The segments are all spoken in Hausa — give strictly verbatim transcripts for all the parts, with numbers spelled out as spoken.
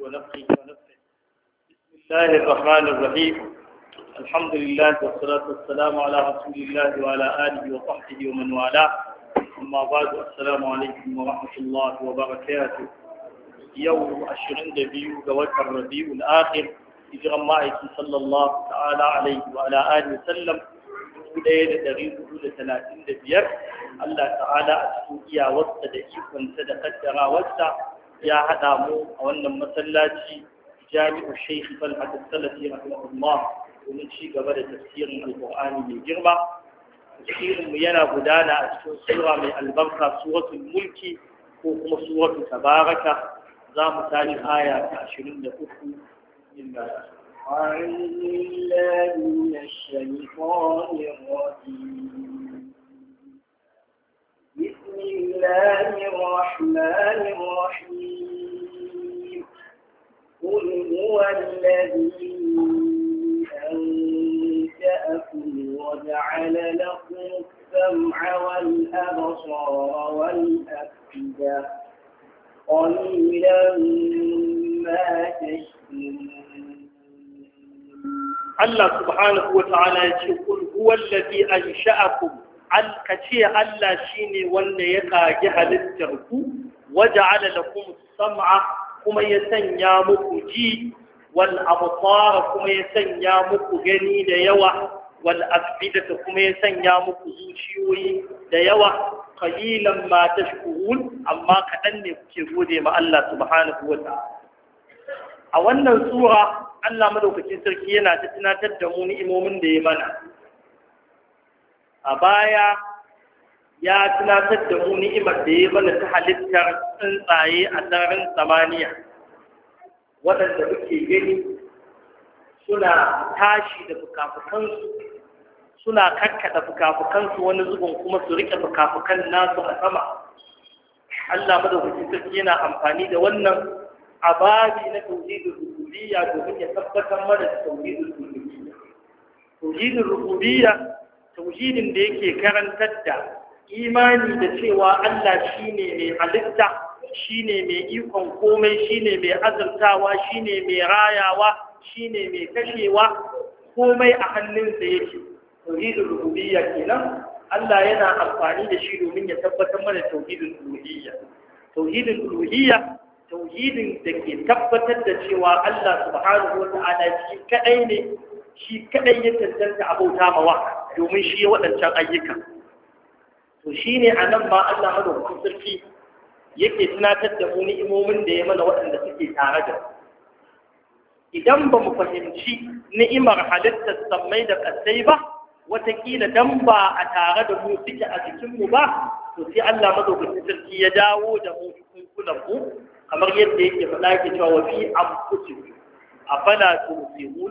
ونفخه ونفخه. بسم الله الرحمن الرحيم. الحمد لله والصلاة والسلام على رسول الله وعلى آله وصحبه ومن والاه. أما بعد، السلام عليكم ورحمة الله وبركاته. يوم عشرين دبيو جوات الربيع الآخر هجرة معك صلى الله تعالى عليه وعلى آله وسلم وداية دريد أولى ثلاثين دبير. الله تعالى أسوئيا وسط دقيقا صدقة وسط يا هدامو أولا مسلاتي جامع الشيخ طلحة السلفي رحمه الله ومن شيء قبل تفسير القرآن من جرمة. تفسير ميانا غدانا أسفل سورة من البركة سورة الملك وكما سورة تباركة زام ثاني آية عشرين دقيقة لله. أعوذ بالله من الشيطان الرجيم. بسم الله الرحمن الرحيم. قل هو الذي أنشأكم وجعل لكم السمع والأبصار والأفئدة قليلا ما تشكرون. الله سبحانه وتعالى يقول هو الذي أنشأكم الكتي الله شيني وأن يقع جهل التركو وجعل لكم السمع كما يسنيا مكو جي والأبصار كما يسنيا مكو جني ديوا والأفئدة كما يسنيا مكو زوشيوي ديوا قليلا ما تشكرون أما كأني كيفودي مع الله سبحانه وتعالى. أولا سورة الله مدوكتين سركينا تتنا تدمون إمومن ديمانا أبايا ya tunatar da mu ni'imar da ya mana ta halittar tsuntsaye a sararin samaniya waɗanda muke gani suna tashi da fukafukansu suna karkada fukafukansu wani zubin kuma su rike fukafukan nasu a sama. Allah madaukakin sarki yana amfani da wannan ababi na tauhidul rububiyya domin ya tabbatar mana da tauhidul rububiyya. Tauhidul rububiyya tauhidin da yake karantar da imani da cewa Allah shine mai halitta, shine mai ikon komai, shine mai azurtawa, shine mai rayawa, shine mai kashewa, komai a hannunsa yake. Tauhidul rububiyya kenan Allah yana amfani da shi domin ya tabbatar mana tauhidul uluhiyya. Tauhidul uluhiyya tauhidin da ke tabbatar da cewa Allah subhanahu wata'ala shi kadai ne, shi kadai ya tantance abauta mawa domin shi ya waɗancan ayyuka. To shi ne a nan ma Allah madaukakin sarki yake tunatar da mu ni'imomin da ya mana waɗanda suke tare da mu. Idan ba mu fahimci ni'imar halittar sammai da ƙasai ba, watakila dan ba a tare da mu suke a jikinmu ba, to sai Allah madaukakin sarki ya dawo da mu kunkunan mu kamar yadda yake faɗa yake cewa wa fi anfusikum afala tubsirun.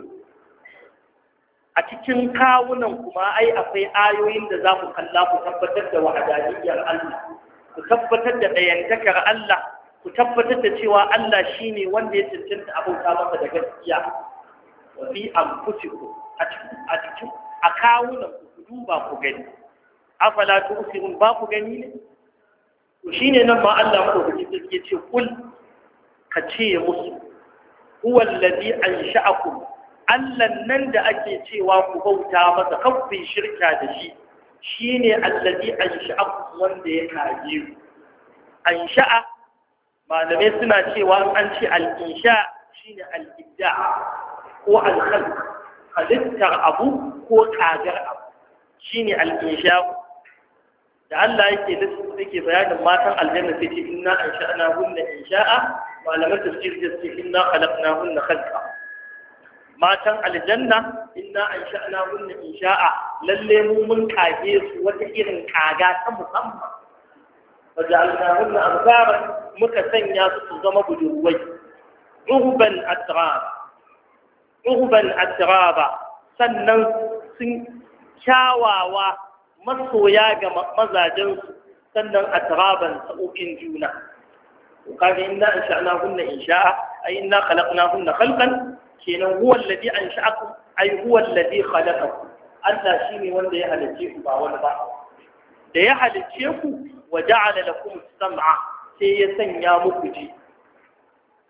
A cikin kawunan kuma ai akwai ayoyin da za ku kalla ku tabbatar da wahdaniyar Allah, ku tabbatar da ɗayantakar Allah, ku tabbatar da cewa Allah shine wanda ya cancanta abauta masa da gaskiya. Wa fi anfusikum a cikin a cikin a kawunan ku duba ku gani. Afala tusirun ba ku gani ne? To shine nan ma Allah madaukakin sarki ya ce kul ka ce musu huwa allazi ansha'akum Allah nan da ake cewa ku bauta masa kafin shirka da shi shine allazi ansha'akum wanda ya kaje ku. Ansha'a malamai suna cewa an ce al-insha shine al-ibda ko al-khalq, halittar abu ko kagar abu shine al-insha. Da Allah yake da yake bayanin matan aljanna sai ce inna ansha'nahunna insha'a, malamai tafsir da ce inna khalaqnahunna khalqa. Matan aljanna inna ansha'nahunna insha'a, lalle mu mun kage su wata irin kaga ta musamman. Waja'alnahunna abkaran, muka sanya su su zama budurwai. Urban atraba, urban atraba, sannan sun kyawawa masoya ga mazajen su, sannan atraban sa'o'in juna. Kaga inna ansha'nahunna insha'a ay inna khalaqnahunna khalqan, kenan huwa alladhi ansha'akum ay huwa alladhi khalaqakum. Allah shine wanda ya halice ku ba wani ba. Da ya halice ku wa ja'ala lakum as-sam'a, sai ya sanya muku ji.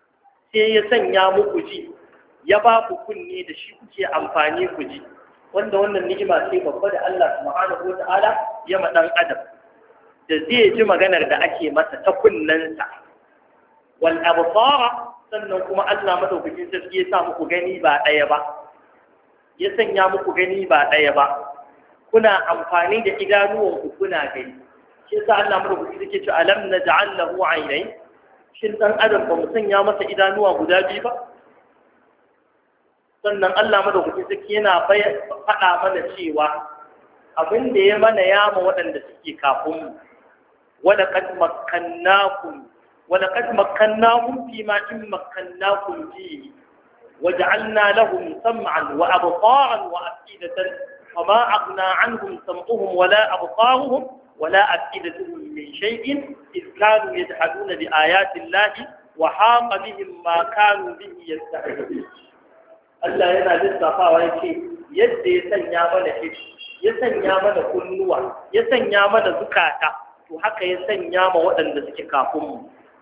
sai ya sanya muku ji ya ba ku kunne da shi kuke amfani ku ji wanda wannan ni'ima ce babba da Allah subhanahu wata'ala ya ma dan adam da zai ji maganar da ake masa ta kunnensa wal absara sannan kuma Allah madaukakin sarki ya sa muku gani ba daya ba ya sanya muku gani ba daya ba kuna amfani da idanuwanku kuna gani shi yasa Allah madaukakin sarki ya ce alam naj'al lahu 'aynayn shin dan adam ba mu sanya masa idanuwa guda biyu ba sannan Allah madaukakin sarki yana faɗa mana cewa abin da ya mana yama waɗanda suke kafin mu wala qad makkannakum wala qad makkannahum fi ma in makkannakum fihi waja'alna lahum sam'an wa absaran wa afidatan fama aghna 'anhum sam'uhum wala absaruhum wala afidatuhum min shay'in إذ كانوا يجحدون بآيات الله وحاق بهم ما كانوا به يستهزئون Allah yana lissafawa yake yadda ya sanya mana hiji ya sanya mana kunnuwa ya sanya mana zukata to haka ya sanya ma waɗanda suke kafin mu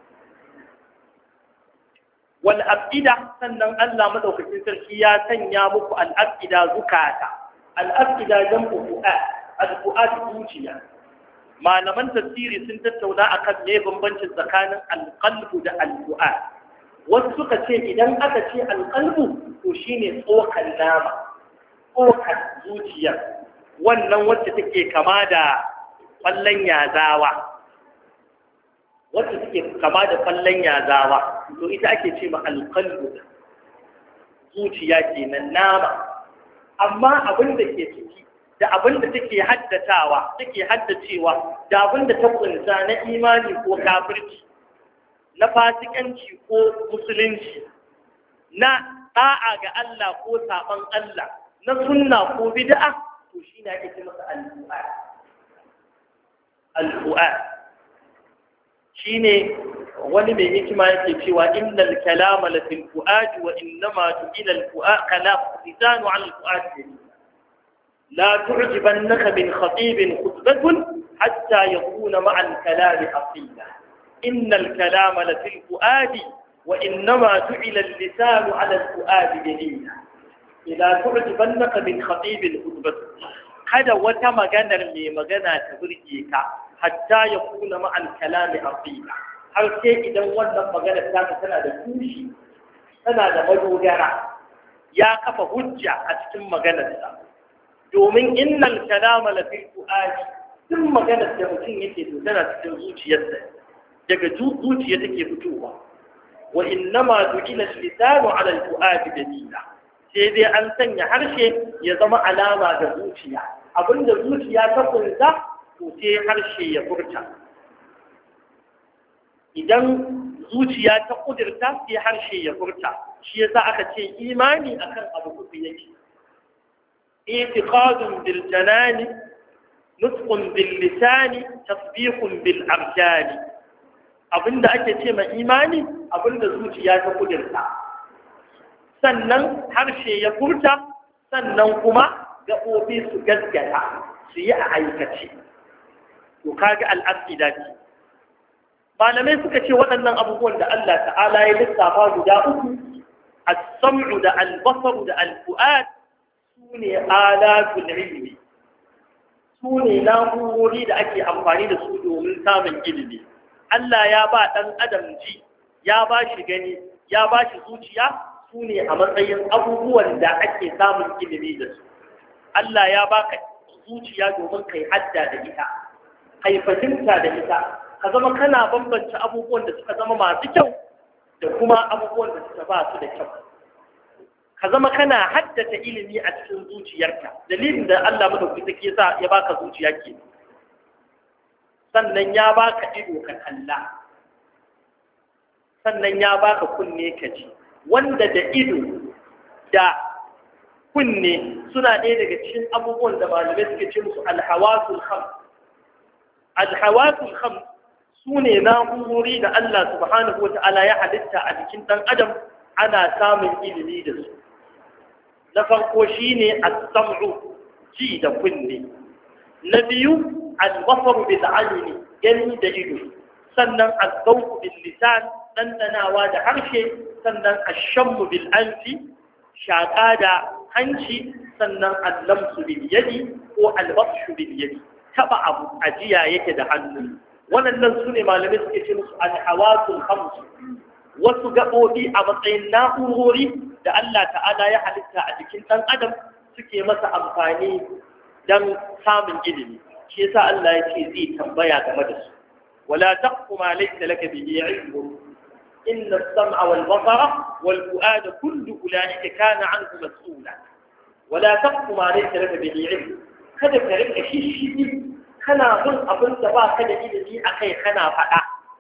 wal afida sannan Allah madaukakin sarki ya sanya muku al afida zukata al afida jam'u fu'ad al fu'ad zuciya malaman tafsiri sun tattauna akan me bambancin tsakanin al qalbu da al fu'ad wasu suka ce idan aka ce alƙalbu to shine tsokan nama tsokan zuciya wannan wacce take kama da ƙwallon yazawa wacce take kama da ƙwallon yazawa to ita ake ce ma alƙalbu zuciya kenan nama amma abin da ke ciki da abin da take haddatawa take haddacewa da abin da ta kunsa na imani ko kafirci na fasikanci ko musulunci na da'a ga Allah ko saban Allah na sunna ko bid'a to shi ne ake masa al-fu'ad al-fu'ad shine wani mai hikima yake cewa innal kalama la fil fu'ad wa innama ila al-fu'ad kalam lisanu 'ala al-fu'ad la tu'jibannaka min khatib khutbatun hatta yakuna ma'a al-kalam aqila إن الكلام لفي الفؤاد وإنما جعل اللسان على الفؤاد دليلا إذا تعجبنك من خطيب الخطبة هذا وتم جنر من مجنى تبرجيك حتى يكون مع الكلام أصيلا هل شيء إذا ولد مجنى ذاك سنة دوشي سنة مجوجرة يا كف هجة أتكلم مجنى ذاك دومين إن الكلام لفي الفؤاد ثم مجنى تبرجين يتدو سنة تنزوج يسر daga zuciya take fitowa wa innama du'ila al-lisanu 'ala al-fu'ad dalila sai dai an sanya harshe ya zama alama ga zuciya abinda zuciya ta kunsa to sai harshe ya furta idan zuciya ta kudirta sai harshe ya furta shi yasa aka ce imani akan abu kufi yake i'tiqadun bil janani nutqun bil lisani tasbiqun bil arjani abinda ake ce ma imani abinda zuciya ta kudirta sannan harshe ya furta sannan kuma gaɓoɓi su gaskata su yi a aikace to kaga al'aqida ce malamai suka ce waɗannan abubuwan da Allah ta'ala ya lissafa guda uku as-sam'u da al-basaru da al-fu'ad sune alatul ilmi sune na'urori da ake amfani da su domin samun ilimi Allah ya ba ɗan adam ji, ya ba shi gani, ya ba shi zuciya su ne a matsayin abubuwan da ake samun ilimi da su. Allah ya ba ka zuciya domin kai hadda da ita, kai fahimta da ita, ka zama kana bambance abubuwan da suka zama masu kyau da kuma abubuwan da suka ba su da kyau. Ka zama kana haddata ilimi a cikin zuciyarka, dalilin da Allah madaukaki take sa ya baka zuciya ke. sannan ya baka ido ka kalla sannan ya baka kunne ka ji wanda da ido da kunne suna ɗaya daga cikin abubuwan da malamai suke ce musu alhawasul khams alhawasul khams sune na'urori da Allah subhanahu wata'ala ya halitta a jikin dan adam ana samun ilimi da su na farko shine as-sam'u ji da kunne na biyu al-basaru bil ayni gani da ido sannan az-zawqu bil lisan ɗanɗanawa da harshe, sannan ashammu bil anfi, shaƙa da hanci, sannan allamsu bil yadi ko albatshu bil yadi, taɓa abu ajiya yake da hannu. Waɗannan su ne malamai suke ce musu alhawasul khamsu, wasu gaɓoɓi a matsayin na'urori da Allah ta'ala ya halitta a jikin ɗan adam suke masa amfani don samun ilimi. Shi yasa Allah ya ce zai tambaya game da su. Wala taqfu ma laysa laka bihi ilm. Inna as-sam'a wal basara wal fu'ada kullu ulaika kana 'anhu mas'ula. Wala taqfu ma laysa laka bihi ilm. Kada ka rika shishigi kana bin abin da ba ka da ilimi akai kana faɗa.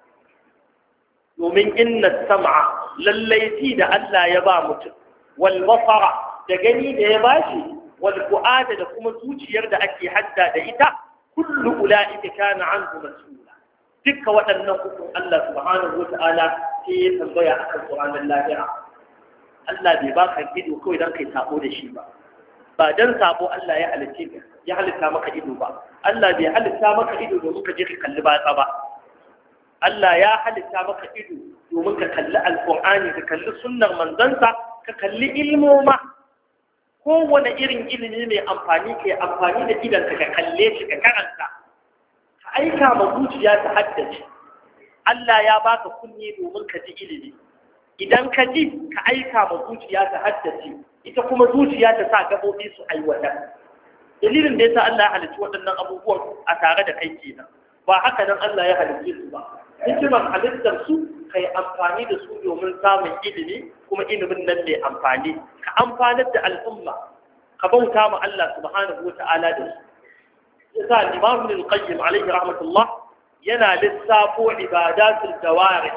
Domin inna as-sam'a lallai ji da Allah ya ba mutum, wal basara da gani da ya bashi, wal fu'ada da kuma zuciyar da ake hadda da ita, kullu ula'ika kana anhu mas'ula. Dukkan waɗannan hukun Allah subhanahu wata'ala sai ya tambaya akan su ranar lahira. Allah bai baka ido kawai dan kai sabo da shi ba. Ba dan sabo Allah ya halice ka, ya halitta maka ido ba. Allah bai halitta maka ido domin ka je ka kalli batsa ba. Allah ya halitta maka ido domin ka kalli alqur'ani, ka kalli sunnar manzansa, ka kalli ilmoma. Kowane irin ilimi mai amfani ke amfani da idanka ka kalle shi ka karanta, ka aika ma zuciya ta haddace. Allah ya baka kunne domin ka ji ilimi. Idan ka ji ka aika ma zuciya ta haddace, ita kuma zuciya ta sa gabobi su aiwatar. Dalilin da yasa Allah ya halicci waɗannan abubuwan a tare da kai kenan. Ba haka nan Allah ya halicce su ba. Hikimar halittar su kai amfani da su domin samun ilimi, kuma ilimin nan mai amfani, ka amfanar da al'umma, ka bauta ma Allah subhanahu wata'ala da su. Yasa Imam Ibn al-Qayyim alayhi rahmatullah yana lissafo ibadatul jawari,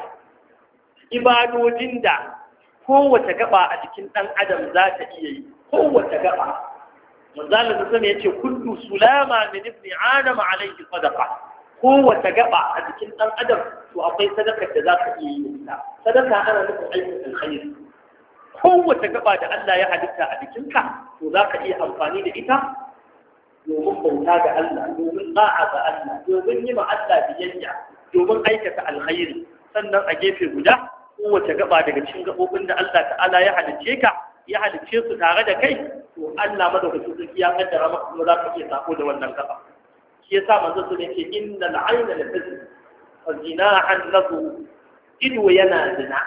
ibadojin da kowace gaba a jikin dan adam za ta iya yi, kowace gaba. Manzalin da sama yace kullu sulama min ibn adam alayhi sadaqa. Kowace gaba a jikin dan adam to akwai sadakar da za ka iya yi ta. Sadaka ana nufin aikin alkhairi. Kowace gaba da Allah ya halitta a jikinka to za ka iya amfani da ita domin bauta ga Allah, domin da'a ga Allah, domin yi ma Allah biyayya, domin aikata alkhairi. Sannan a gefe guda kowace gaba daga cikin gabobin da Allah ta'ala ya halicce ka, ya halicce su tare da kai, to Allah madaukakin sarki ya kaddara maka kuma za ka iya sako da wannan gaba. Shi yasa manzo sun ce innal ayna la tazni wa zinahan lahu, ido yana zina.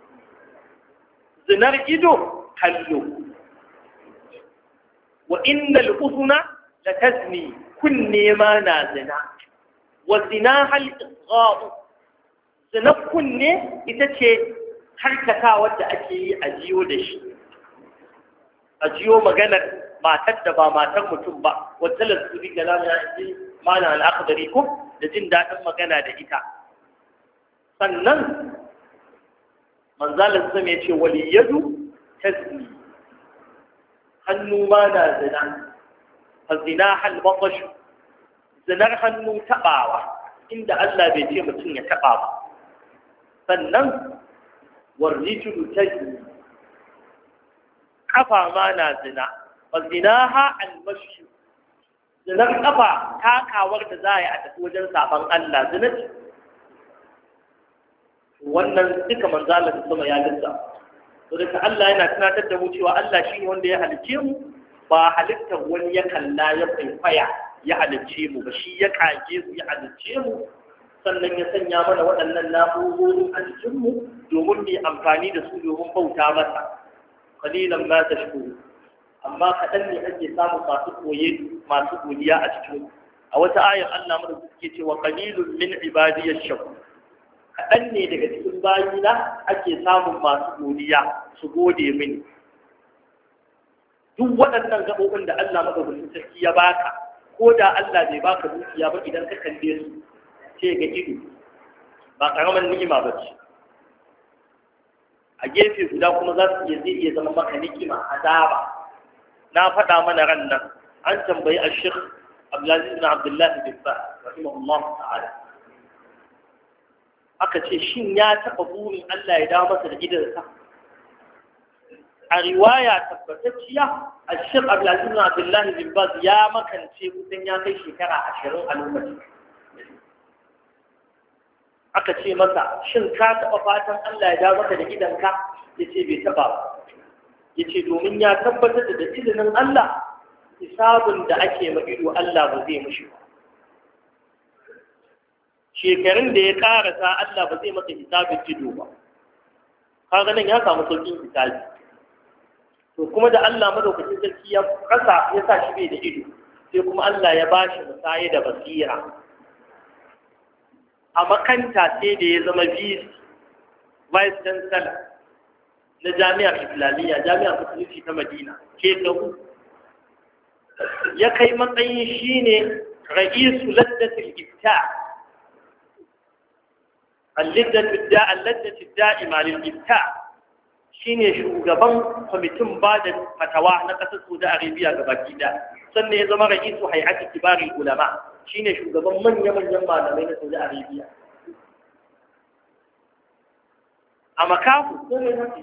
Zinar ido kallo. Wa innal udhuna la tazni, kunne ma na zina. Wa zinahal isgha'u, zina kunne ita ce harkatawar da ake yi a jiyo da shi. A jiyo maganar matar da ba matar mutum ba, wata lasuri ga lamar yi mana al'akadari ko da jin daɗin magana da ita. Sannan manzalar zama ya ce waliyadu ta zini, hannu ma na zina, a zina halbatashu, zinar hannu taɓawa, inda Allah bai ce mutum ya taɓa ba. Sannan warrijudu ta zini, kafa ma na zina, wa zinaha almashi, zinar kafa takawar da za a yi a tafi wajen saban Allah zina ce. Wannan duka manzalar da sama ya lissa. To da Allah yana tunatar da mu cewa Allah shi ne wanda ya halicce mu, ba halittar wani ya kalla ya kwaikwaya ya halicce mu ba, shi ya kage mu ya halicce mu, sannan ya sanya mana waɗannan na'urori a jikinmu domin mu yi amfani da su domin bauta masa. Qalilan ma tashkuru, amma kaɗan ne ake samun masu koye masu godiya a cikin. A wata ayar Allah mana suke cewa qalilun min ibadiyash shakur, kaɗan ne daga cikin bayina ake samun masu godiya su gode mini. Duk waɗannan gaɓoɓin da Allah madaukakin sarki ya baka, ko da Allah bai baka dukiya ba, idan ka kalle su sai ga ido ba ƙaramin ni'ima ba ce. A gefe guda kuma za su iya zai iya zama maka ni'ima, azaba. Na faɗa mana ran nan an tambayi a Sheikh Abdulaziz bin Abdullah bin Baz rahimahullah ta'ala, aka ce shin ya taɓa burin Allah ya dawo masa da gidansa? A riwaya tabbatacciya a Sheikh Abdulaziz bin Abdullah bin Baz ya makance kusan ya kai shekara ashirin a lokacin. aka ce masa shin ka taɓa fatan Allah ya dawo maka da idanka ya ce bai taɓa ba ya ce domin ya tabbatar da izinin Allah hisabun da ake ma ido Allah ba zai mushi ba shekarun da ya karasa Allah ba zai masa hisabin ido ba kaga nan ya samu sauƙin hisabi to kuma da Allah madaukakin sarki ya kasa ya sa shi bai da ido sai kuma Allah ya ba shi musaye da basira a makanta sai da ya zama vice vice chancellor na jami'ar islamiyya jami'ar musulunci ta madina ke tahu ya kai matsayin shine ra'isu laddatul ifta al-laddatul da al-laddatul da'ima lil ifta shine shugaban kwamitin bada fatawa na kasar Saudi Arabia gabaki da sannan ya zama ra'isu hay'ati kibarul ulama shine shugaban manya-manyan malamai na Saudi Arabia a makafu ko ne nake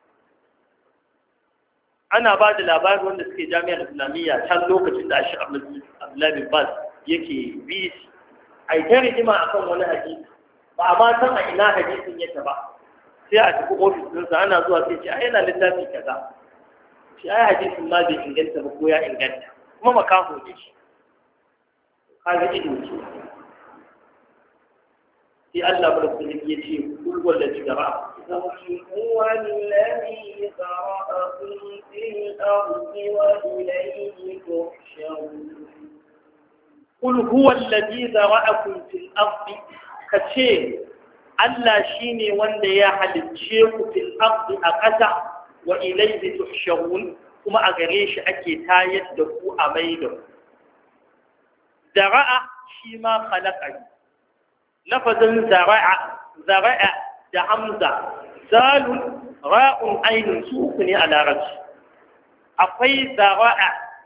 ana ba da labarin wanda suke jami'ar islamiyya can lokacin da Ashir Abdullahi bin Baz yake bi a yi ta rigima a kan wani hadisi ba a ma san a ina hadisin yake ba sai a tafi ofis ɗinsa ana zuwa sai ce ai yana littafi kaza shi ai hadisin ma bai inganta ba ko ya inganta kuma makaho ne shi kaga ido ce sai Allah barkatu ya ce kul wallahi gaba هو الذي ذرأكم في الأرض وإليه تحشرون قل هو الذي ذرأكم في الأرض كشيء Allah shine wanda ya halicce ku fil ardi a ƙasa wa ilayhi tuhsharun kuma a gare shi ake tayar da ku a mai da ku zara'a shi ma khalaqa lafazin zara'a zara'a da hamza zalun ra'un ainun su ne a larabci akwai zara'a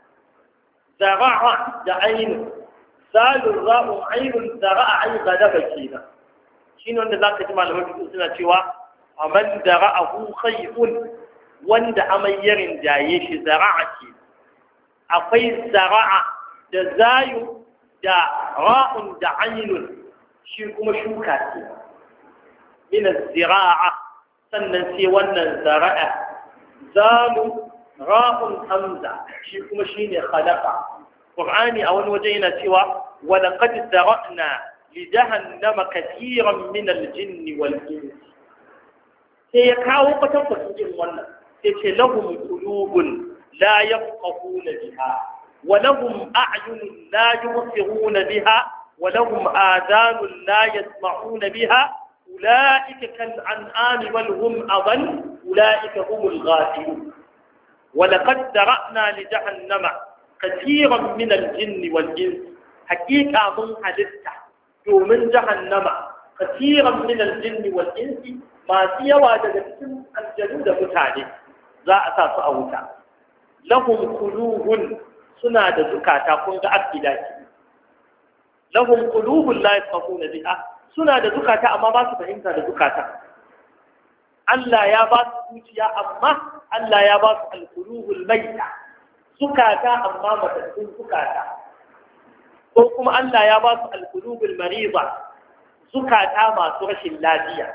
zara'a da ainun zalun ra'un ainun zara'a ai gadaba kenan shine wanda zaka ji malaman fiqh suna cewa aman zara'ahu khayfun wanda amayyarin jaye shi zara'a ce akwai zara'a da zayu da ra'un da ainun shi kuma shuka ce min az-zira'a sannan sai wannan zara'a zalu ra'un hamza shi kuma shine khalaqa qur'ani a wani waje yana cewa wa laqad zara'na li jahannama katiran min al-jinni wal ins sai ya kawo kwatankwacin irin wannan sai ce lahum qulubun la yafqahuna biha wa lahum a'yunun la yubsiruna biha wa lahum adhanun la yasma'una biha ulaika kal an'ami bal hum adall ulaika humul ghafilun wa laqad dara'na li jahannama katiran min al-jinni wal ins haqiqa mun halitta domin jahannama katiran min al-jinni wal insi masu yawa daga cikin aljanu da mutane za a sa su a wuta lahum qulubun suna da zukata kun ga akida ce lahum qulubun la yafqahuna biha suna da zukata amma ba su fahimta da zukata Allah ya ba su zuciya amma Allah ya ba su al-qulubul mayta zukata amma matattun zukata ko kuma Allah ya ba su al-qulubul mariza zukata masu rashin lafiya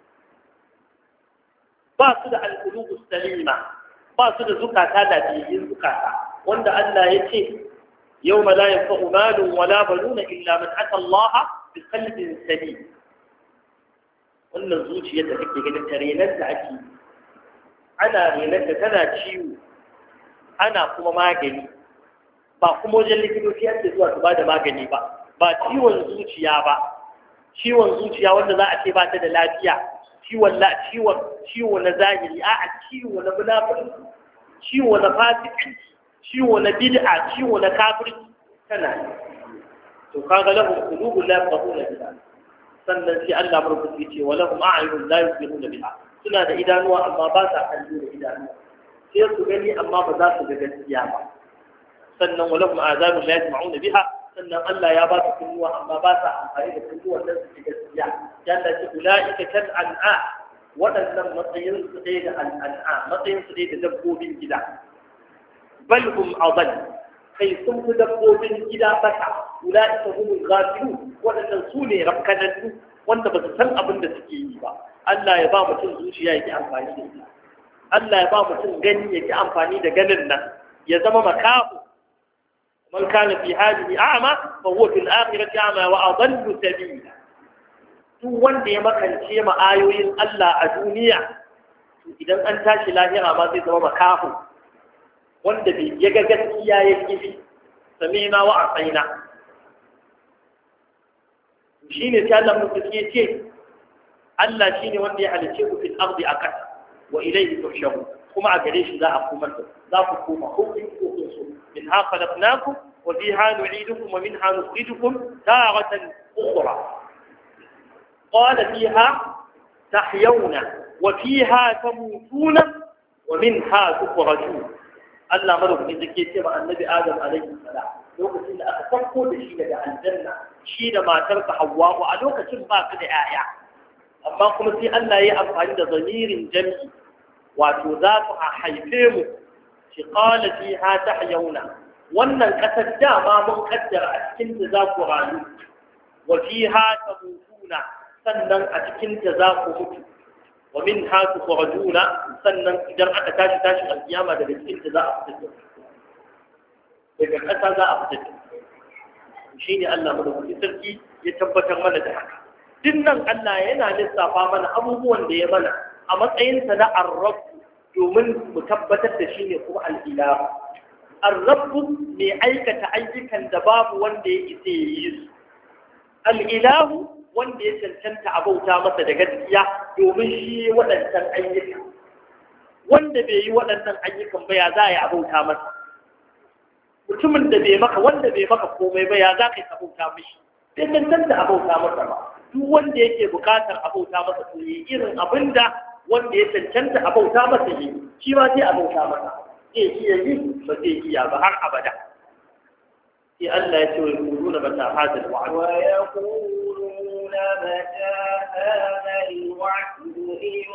ba su da al-qulubus salima ba su da zukata lafiyayyun zukata wanda Allah ya ce yawma la yanfa'u malun wala banuna illa man ata Allah bi qalbin salim wannan zuciyar da kake ganin ta renar da ake ana renar da tana ciwo ana kuma magani ba kuma wajen likitoci ake zuwa su ba da magani ba ba ciwon zuciya ba ciwon zuciya wanda za a ce ba ta da lafiya ciwon la ciwon ciwo na zahiri a a ciwo na munafiki ciwo na fasikanci ciwo na bid'a ciwo na kafirci tana to kaga lahum qulubun la yafqahuna biha sannan sai Allah barkuti ce wa lahum a'yunun la yubsiruna biha suna da idanuwa amma ba sa kallo da idanuwa sai su gani amma ba za su ga gaskiya ba sannan wa lahum azanun la yasma'una biha sannan Allah ya ba su kunnuwa amma ba sa amfani da kunnuwan nan su ji gaskiya yalla ce ulaika kal an'a waɗannan matsayin su dai da al'an'a matsayin su dai da dabbobin gida bal hum adall kai sun fi dabbobin gida bata ulaika humul ghafilun waɗannan su ne rafkanannu wanda ba su san abin da suke yi ba. Allah ya ba mutum zuciya ya ki amfani da ita, Allah ya ba mutum gani ya ki amfani da ganin nan, ya zama makafu. Man kana fi hadhihi a'ma fa huwa fil akhirati a'ma wa adallu sabila. Duk wanda ya makance ma ayoyin Allah a duniya, to idan an tashi lahira ma zai zama makafu, wanda bai ya ga gaskiya ya kifi samina wa asaina. Shine sai Allah mutum ya ce Allah shine wanda ya halice ku fil ardi akat wa ilayhi tuhsharun, kuma a gare shi za a koma, za ku koma hukumin hukumin su. Minha khalaqnakum wa fiha nu'idukum wa minha nukhrijukum taratan ukhra. Qala fiha tahyawna wa fiha tamutuna wa minha tukhrajun. Allah madaukakin zake ce ma annabi Adam alaihi salam lokacin da aka sauko da shi daga aljanna, shi da matarsa Hawwa, a lokacin ba su da 'ya'ya, amma kuma sai Allah ya yi amfani da zamirin jam'i, wato za su haife mu. Shi qala fiha tahyawna, wannan kasar dama mun kaddara a cikin ta za ku rayu, wa fiha tamutuna, sannan a cikin ta za ku mutu, wa minha tukhrajuna, sannan idan aka tashi tashi alkiyama daga cikin ta za a fita, daga kasa za a fita. Shine Allah madaukakin sarki ya tabbatar mana da haka. Dinnan Allah yana lissafa mana abubuwan da ya mana a matsayinsa na arrab, domin mu tabbatar da shi ne kuma al'ilahu. Arrabu mai aikata ayyukan da babu wanda ya isa ya yi su. Al'ilahu wanda ya cancanta a bauta masa da gaskiya domin shi waɗancan ayyukan. Wanda bai yi waɗannan ayyukan ba ya za a yi a bauta masa. Mutumin da bai maka, wanda bai maka komai ba ya za ka yi a bauta mishi. Bai cancanta a bauta masa ba. Duk wanda yake bukatar abauta masa to yi irin abinda wanda ya cancanta abauta masa yi, shi ma sai abauta masa. Zai iya yi ba zai iya ba har abada. Sai Allah ya ce wa yaquluna mata hadal wa'd, wa yaquluna mata hadal wa'd in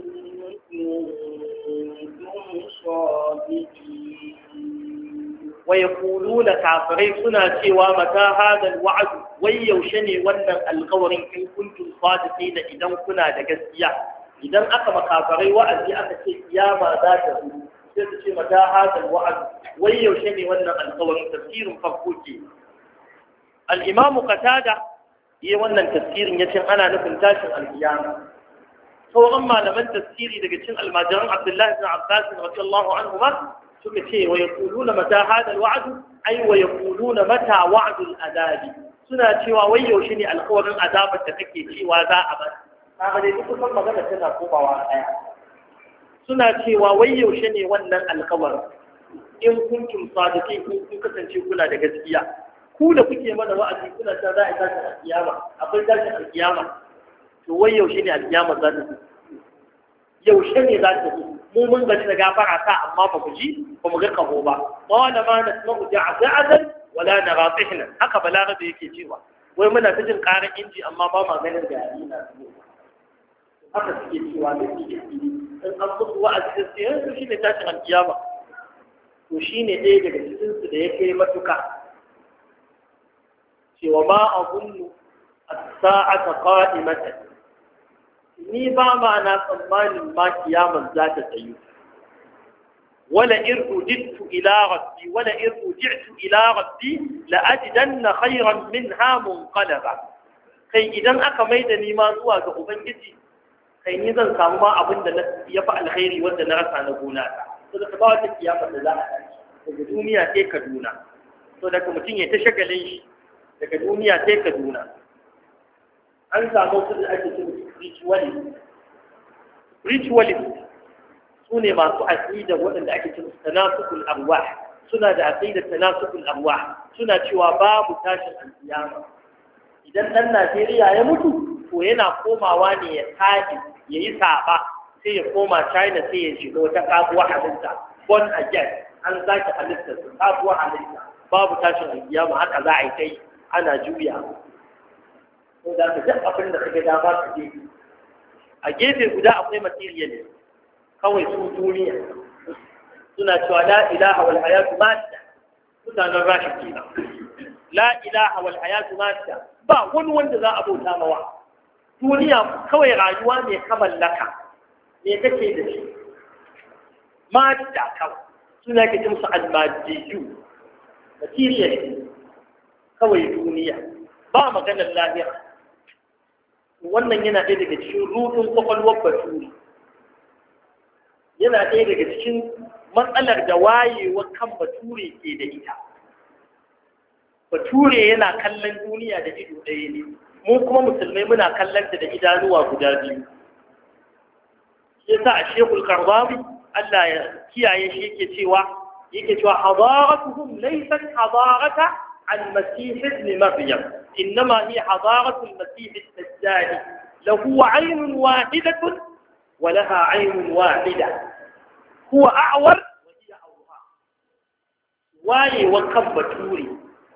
kuntum sadiqin. Wa yaquluna kafirai suna cewa mata hadal wa'd, wai yaushe ne wannan alƙawarin in kuntum sadiqina, idan kuna da gaskiya. Idan aka makafarai wa'azi aka ce kiyama za ta zo, sai su ce mata hadal wa'd, wai yaushe ne wannan alƙawarin. Tafsirin farko ke al-Imam Qatada yi wannan tafsirin yace ana nufin tashin al-kiyama. Sauran malaman tafsiri daga cikin almajiran Abdullah ibn Abbas radiyallahu anhuma suka ce wa yaquluna mata hadal wa'd, ay wa yaquluna mata wa'dul adabi, suna cewa wai yaushe ne alƙawarin azabar da kake cewa za a bar. Kaga dai duk kusan magana tana komawa ɗaya. Suna cewa wai yaushe ne wannan alƙawarin in kuntum sadiqin, kun kasance kuna da gaskiya. Ku da kuke mana wa'azi kuna ta za a tashi alƙiyama, akwai tashin alƙiyama, to wai yaushe ne alƙiyama za ta zo? Yaushe ne za ta zo? Mu mun gaji da gafara ta amma ba mu ji ba mu ga kaho ba. Qala ma nasma'u ja'za'atan wala nara tihna, haka balarabe yake cewa wai muna ta jin ƙarar inji amma ba ma ganin gari na zuwa. Haka suke cewa da suke yi in an musu wa'azi da su yanzu shi ne tashin alkiyama. To shi ne ɗaya daga cikinsu da ya kai matuka cewa ma a gunnu a sa'ata qa'imatan, ni ba ma na tsammanin ma kiyamar za ta tsayu. ولئن رددت إلى ربي ولئن رجعت إلى ربي لأجدن خيرا منها منقلبا. kai idan aka maida ni ma zuwa ga ubangiji, kai ni zan samu ma abin da ya fi alkhairi wanda na rasa na gona ta. To da ba wata kiyama da za a tashi daga duniya sai Kaduna. To daga mutum ya ta shagalin shi daga duniya sai Kaduna. An samu su da ake cewa ritualist. Ritualist su ne masu aƙida waɗanda ake cin tanasukul arwah, suna da aƙidar tanasukul arwah, suna cewa babu tashin alƙiyama. Idan ɗan Najeriya ya mutu to yana komawa ne ya tashi ya yi saɓa, sai ya koma China sai ya shiga wata sabuwar halitta, born again, an sake halitta su sabuwar halitta, babu tashin alƙiyama, haka za a yi kai ana juya. Ko da ka duk abin da kaga dama ka je. A gefe guda akwai materialist, kawai su duniya suna cewa la ilaha wal hayatu madda, mutanen rashi kenan. La ilaha wal hayatu madda, ba wani wanda za a bauta mawa, duniya kawai rayuwa ne ka mallaka me kake da shi madda kawai suna ke musu almadiyu material kawai duniya ba maganar lahira wannan yana ɗaya daga cikin rudin kwakwalwar bature yana ɗaya daga cikin matsalar da wayewar kan bature ke da ita bature yana kallon duniya da ido ɗaya ne mu kuma musulmai muna kallon ta da idanuwa guda biyu shi yasa a shekul karbawi Allah ya kiyaye shi yake cewa yake cewa hadaratuhum laysat hadarata al-masih ibn maryam innama hi hadaratu al-masih ad-dajjal lahu 'aynun wahidatun wa laha 'aynun wahida huwa a'war wa hiya awha wayewa kan bature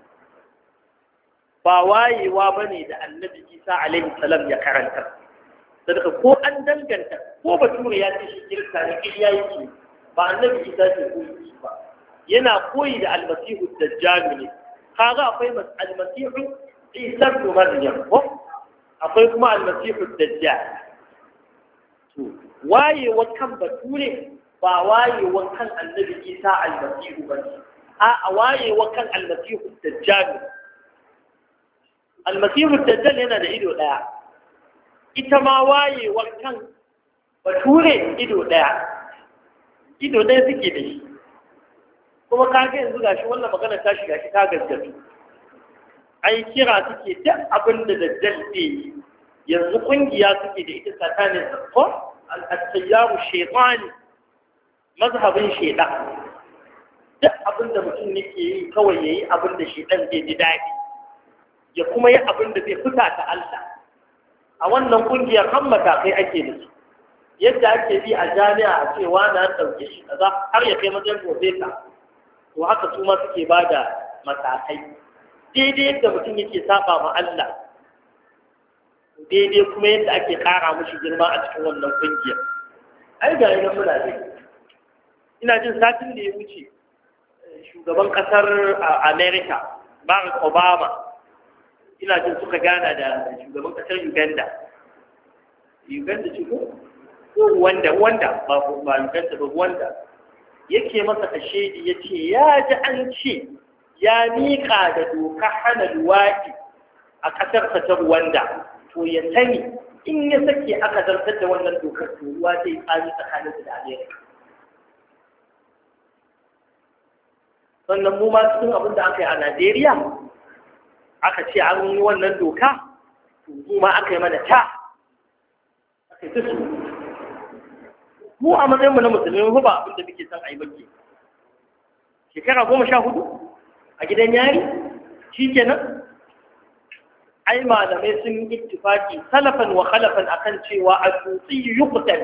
ba wayewa bane da annabi Isa alaihi salam ya karanta sadaka ko an danganta ko bature ya ce shi kirista ne kai yayi ce ba annabi Isa ce koyi ba yana koyi da almasihu dajjal ne kaga akwai almasihu Isa ibn Maryam ko akwai kuma almasihu dajjal to wayewa kan bature ba wayewa kan annabi Isa almasihu ba a wayewa kan almasihu dajjal almasihu dajjal yana da ido daya ita ma wayewar kan bature ido daya ido daya suke da shi kuma kage yanzu gashi wannan magana ta shiga shi ta gaskatu ai kira suke duk abin da dajjal ke yi yanzu kungiya suke da ita satanin ko al-tayyaru shaytani mazhabin shaytan duk abin da mutum yake yi kawai yayi abin da shaytan zai ji dadi ya kuma yi abin da zai fita ta Allah a wannan kungiyar kan matakai ake da su yadda ake bi a jami'a a cewa na ɗauke shi kaza har ya kai matsayin profesa to haka su ma suke ba da matakai daidai yadda mutum yake saba ma Allah daidai kuma yadda ake ƙara mushi girma a cikin wannan kungiyar ai ga yanan muna ne ina jin satin da ya wuce shugaban ƙasar America Barack Obama ina jin suka gana da shugaban kasar Uganda Uganda ce ko ko wanda wanda ba ba Uganda ba wanda yake masa kashedi yace ya ji an ce ya mika da doka hana luwaki a kasar ta Rwanda to ya sani in ya sake aka zartar da wannan dokar to ruwa zai tsani tsakanin da Amerika sannan mu ma cikin abin da aka yi a Najeriya aka ce an yi wannan doka to kuma aka yi mana ta aka yi su mu a matsayin mu na musulmi mu ba abin da muke son a yi bakke shekara goma sha hudu a gidan yari shi kenan ai malamai sun yi ittifaki salafan wa khalafan akan cewa al-tutsi yuqtal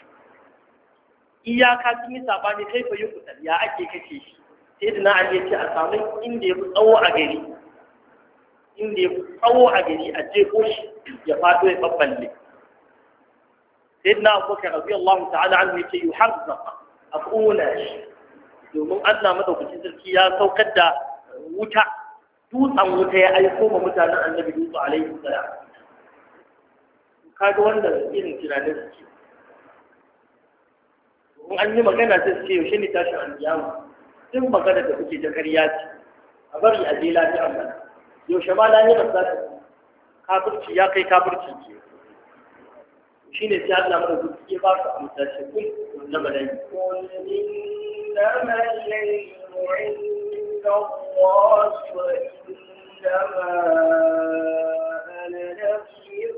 iyaka sun yi sabani kaifa yuqtal ya ake kace shi sai da na Ali ya ce a samu inda ya fi tsawo a gari inda ya tsawo a gari a jefo shi ya fado ya babballe sai na abubakar rabi Allah ta'ala an yace yi harzaka a ƙona shi domin Allah madaukakin sarki ya saukar da wuta dutsen wuta ya aiko ma mutanen annabi dutse alaihi salam kaga wanda irin tunanin su ce in an yi magana sai su ce yaushe ne tashin alƙiyama duk magana da kuke ta ƙarya ce a bari a je lafiya mana yaushe ma lahira za ta kafirci ya kai kafirci ke shi ne sai Allah mara zuci ya ba su amsa shi kun na balai إنما العلم عند الله وإنما أنا نذير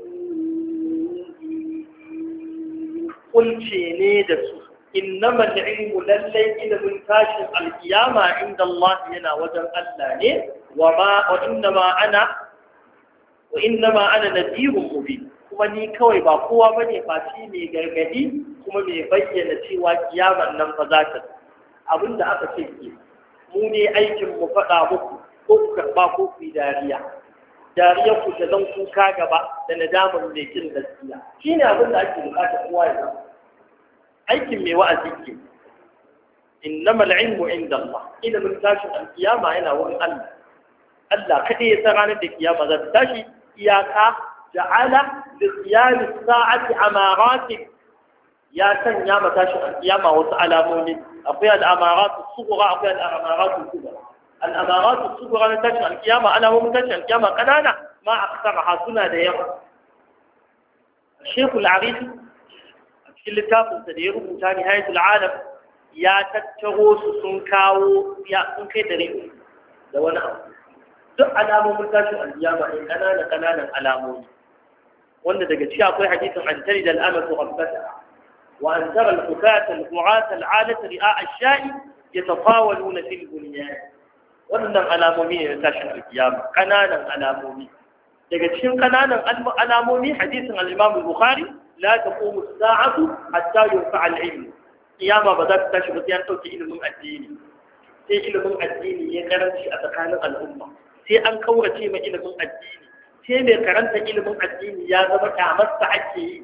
قل شيني دسو إنما العلم للي إلى منتاج القيامة عند الله هنا وجل الله وما وإنما أنا وإنما أنا نذير مبين kuma ni kawai ba kowa bane ba shi mai gargadi kuma mai bayyana cewa kiyaman nan fa za ta abinda aka ce ke mu ne aikin mu faɗa muku ko ku karɓa ko ku yi dariya dariyar ku ta zan kuka gaba da nadamar mai kin gaskiya shine abin da ake bukata kowa ya zama aikin mai wa'azi ke innamal ilmu inda Allah ilimin tashin alkiyama yana wurin Allah Allah kada ya san ranar da kiyama za ta tashi iyaka ja'ala لقيام الساعة أمارات يا سن يا متاش القيامة وسألاموني أقوى الأمارات الصغرى أقوى الأمارات الكبرى الأمارات الصغرى نتاش القيامة أنا مو متاش القيامة قنانا ما أكثرها سنة دير الشيخ العريفي في الكتاب الذي بتاع نهاية العالم يا تتغوص سنكاو يا سنكي دريو ده وانا duk alamomin tashin alkiyama ne kananan kananan alamomi wanda daga ciki akwai hadisin an tari da al'amatu rabbata wa an tara al-hukata al-qu'ata al-'adata ri'a ash-sha'i yatatawaluna fil bunyan wannan alamomi ne na tashin alkiyama kananan alamomi daga cikin kananan alamomi hadisin al-imam al-bukhari la taqumu as-sa'atu hatta yunfa'a al-'ilm kiyama ba za ta tashi ba sai an dauki ilimin addini sai ilimin addini ya karanci a tsakanin al'umma sai an kaurace mai ilimin addini sai mai karanta ilimin addini ya zama kyamarsa ake yi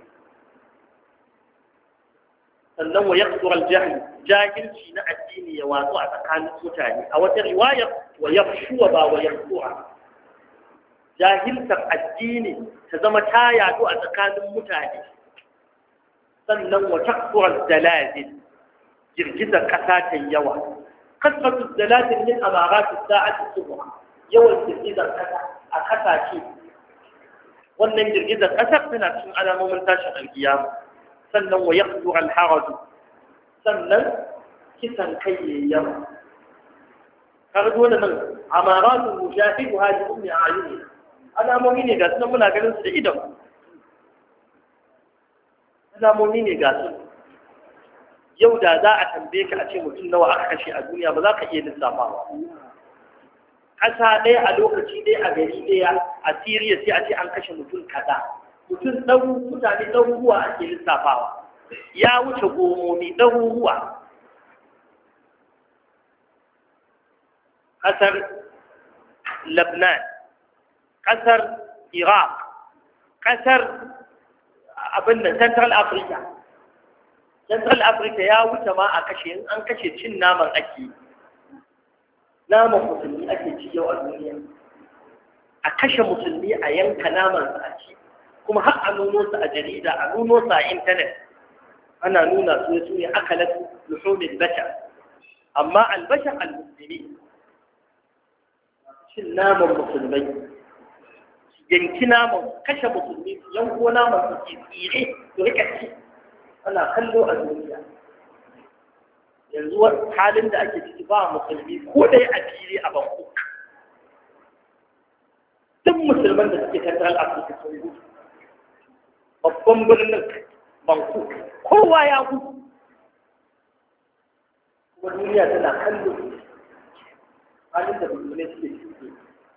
sannan wa yaqsur al-jahl jahilci na addini ya watsu a tsakanin mutane a wata riwayar wa yafshuwa ba wa yaqsura jahiltar addini ta zama ta yadu a tsakanin mutane sannan wa taqsur al-dalazil girgizar kasa ta yawa kasratu al-dalazil min amarat as-sa'ati as-sughra yawan girgizar ƙasa a ƙasashe wannan girgizar ƙasar tana cikin alamomin tashin alkiyama sannan wa yaqdu al-haraj sannan kisan kai yayi yawa kar dole nan amaratu mujahidu hadi ummi ayuni alamomi ne ga sunan muna ganin su da idan alamomi ne ga su yau da za a tambaye ka a ce mutum nawa aka kashe a duniya ba za ka iya lissafawa ƙasa ɗaya a lokaci ɗaya a gari ɗaya a Siriya sai a ce an kashe mutum kaza mutum ɗaru mutane ɗaruruwa ake lissafawa ya wuce gomomi ɗaruruwa ƙasar Lebanon ƙasar Iraq ƙasar abin da Central Africa Central Africa ya wuce ma a kashe an kashe cin naman ake yi naman musulmi ake ci yau a duniya a kashe musulmi a yanka naman su a ci kuma har a nuno su a jarida a nuno su a intanet ana nuna su su ne akalat luhumin bashar amma albashar al-musulmi cin naman musulmai yanki naman kashe musulmi yanko naman su ke tsire su rika ci ana kallo a duniya yanzu halin da ake ciki ba musulmi ko dai a fili a Bangkok duk musulman da suke Central Africa sun gudu babban birnin Bangkok kowa ya gudu kuma duniya tana kallo halin da musulmai suke ciki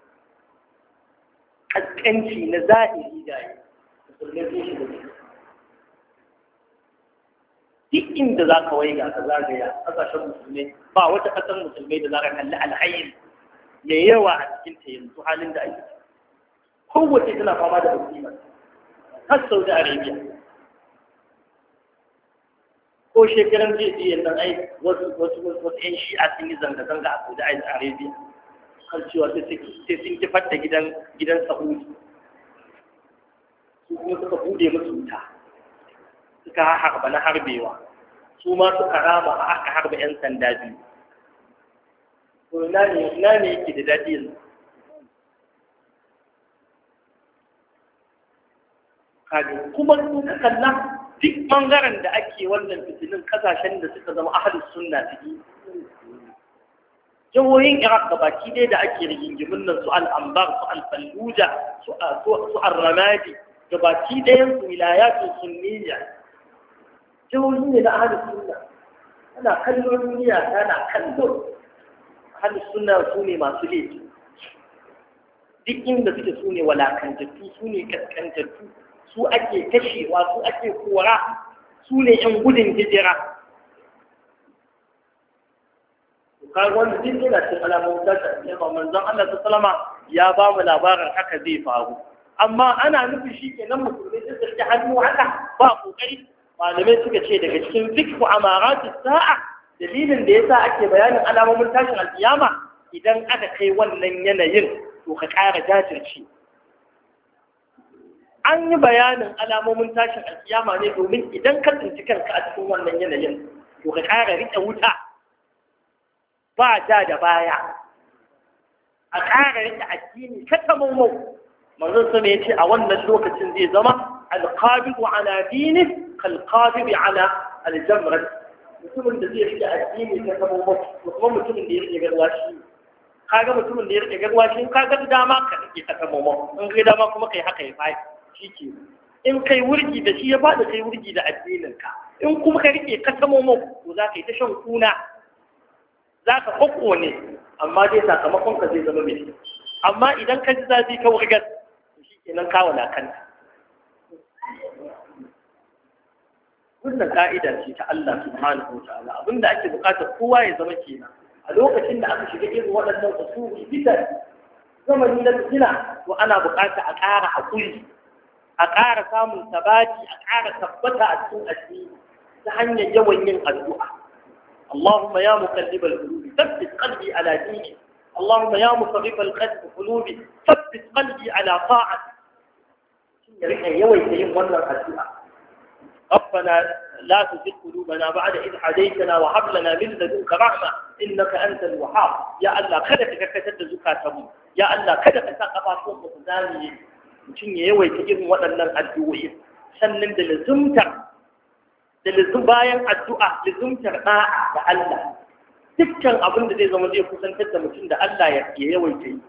kaskanci na zahiri da yi musulmai sun shiga ciki duk inda za ka waiga ka zagaya ƙasashen musulmai ba wata ƙasar musulmai da za ka kalli alhairi mai yawa a cikin ta yanzu halin da ake kowace tana fama da musibar har Saudi Arabia ko shekaran jiya jiya nan ai wasu wasu wasu ƴan shi'a sun yi zanga-zanga a Saudi Arabia kan cewa sai sun kifar da gidan gidan Saudi su kuma suka bude musu wuta suka harba na harbewa su ma suka rama a aka harba 'yan sanda biyu to ina ne ina ne yake da daɗi yanzu kaga kuma sun kalla duk bangaren da ake wannan fitinin kasashen da suka zama ahlus sunna ciki jihohin Iraq da baki ɗaya da ake rigingimin nan su al-Anbar su al-Fallujah su su ar-Ramadi da baki ɗayan su wilayatun sunniya jihohi ne na ahlus sunna ana kallon duniya tana kallo ahlus sunna su ne masu laifi duk inda suke su ne walakantattu su ne kaskantattu su ake kashewa su ake kora su ne yan gudun hijira kaga wanda duk yana cikin alamun tashin kiyama manzon Allah sallama ya ba mu labarin haka zai faru amma ana nufin shi kenan musulmai sun sarki hannu haka ba kokari malamai suka ce daga cikin fiqhu amaratis sa'a dalilin da yasa ake bayanin alamomin tashin alkiyama idan aka kai wannan yanayin to ka ƙara jajirce an yi bayanin alamomin tashin alkiyama ne domin idan ka tsinci kanka a cikin wannan yanayin to ka ƙara riƙe wuta ba da da baya a ƙara riƙe addini ka tamamo manzon sama yace a wannan lokacin zai zama alqabidu ala dini kalqabidi ala aljamrat mutumin da zai riƙe addini ka tamamo kuma mutumin da ya riƙe garwashi kaga mutumin da ya riƙe garwashi kaga dama ka riƙe ka tamamo in ga dama kuma kai haka ya fai shike in kai wurgi da shi ya bada kai wurgi da addinin ka in kuma ka riƙe ka tamamo to za ka yi ta shan kuna za ka hukko ne amma dai sakamakon ka zai zama mai amma idan ka ji zafi ka wurgar to shi kenan kawo na kanta wannan ka'ida ce ta Allah subhanahu wa ta'ala abinda ake bukatar kowa ya zama kenan a lokacin da aka shiga irin waɗannan usuli bitan zamani na fitina to ana bukata a ƙara haƙuri a ƙara samun sabati a ƙara tabbata a cikin addini ta hanyar yawan yin addu'a اللهم يا مقلب القلوب ثبت قلبي على دينك اللهم يا مصرف القلب قلوبي ثبت قلبي على طاعتك يوم wannan addu'a ربنا لا تزغ قلوبنا بعد إذ هديتنا وهب لنا من لدنك رحمة إنك أنت الوهاب يا الله kada ka karkatar da zukatanmu ya Allah kada ka sa kafafun mu zami mutum ya yawaita irin waɗannan addu'o'i sannan da lazumtar da lizum bayan addu'a lizumtar da'a da Allah dukkan abin da zai zama zai kusantar da mutum da Allah ya yawaita yi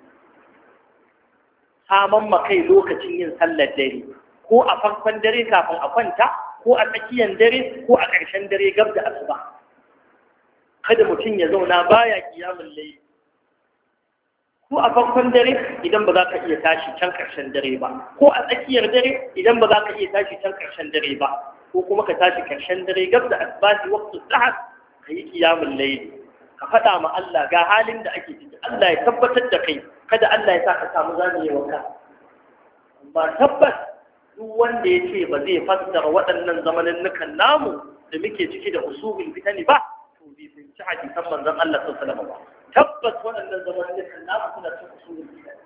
saman makai lokacin yin sallar dare ko a farkon dare kafin a kwanta ko a tsakiyar dare ko a ƙarshen dare gab da asuba kada mutum ya zauna baya kiyamul layl ko a farkon dare idan ba za ka iya tashi can ƙarshen dare ba ko a tsakiyar dare idan ba za ka iya tashi can ƙarshen dare ba ko kuma ka tashi karshen dare gab da asbati waqtu sahar ka yi qiyamul layl ka faɗa ma Allah ga halin da ake ciki Allah ya tabbatar da kai kada Allah ya sa ka samu zamiyewa ka amma tabbas duk wanda ya ce ba zai fassara waɗannan zamaninnukan namu da muke ciki da usulul fitani ba to bai fahimci hadisan manzon Allah sallallahu alaihi wasallam ba tabbas waɗannan zamaninnukan namu suna cikin usulul fitani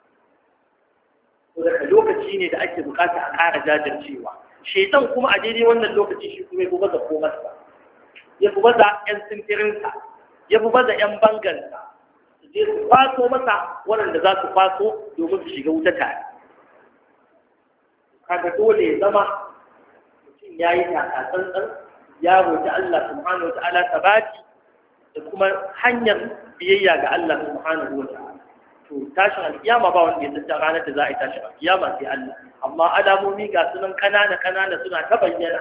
to daga lokaci ne da ake bukata a ƙara jajircewa shaitan kuma a daidai wannan lokaci shi kuma ya fi baza komarsa ya fi baza 'yan sintirinsa ya fi baza 'yan bangansa su je su kwaso masa waɗanda za su kwaso domin su shiga wuta tare kaga dole ya zama mutum ya yi takatsantsan ya roƙi Allah subhanahu wa ta'ala sabati da kuma hanyar biyayya ga Allah subhanahu wa ta'ala to tashin alkiyama ba wanda ya tsaya ranar da za a yi tashin alkiyama sai Allah amma alamomi ga sunan kanana kanana suna ta bayyana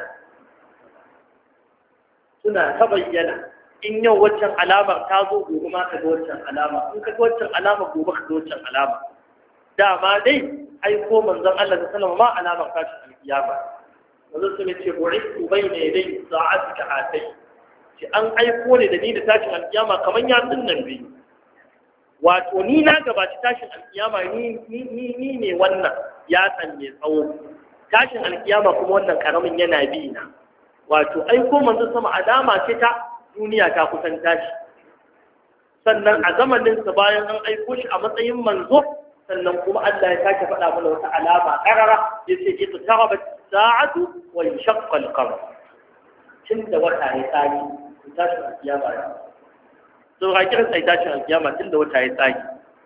suna ta bayyana in yau waccan alamar ta zo gobe ma ka ga waccan alama in ka ga waccan alama gobe ka ga waccan alama dama dai aiko manzon Allah ta sallama ma alamar tashin alkiyama manzon sun ce bu'itu bayna yaday sa'atika hatai ce an aiko ne da ni da tashin alkiyama kaman ya nan biyu wato ni na gabaci tashin alkiyama ni ni ni ne wannan ya san mai tsawo tashin alkiyama kuma wannan karamin yana bi na wato aiko manzo sama alama ce ta duniya ta kusan tashi sannan a zamanin sa bayan an aiko shi a matsayin manzo sannan kuma Allah ya sake faɗa mana wata alama karara yace ita tarabat sa'atu wa shaqqa al-qamar tunda wata ya tsaki tashin alkiyama ya to ga kiran sai tashin alkiyama tun da wata ya tsaki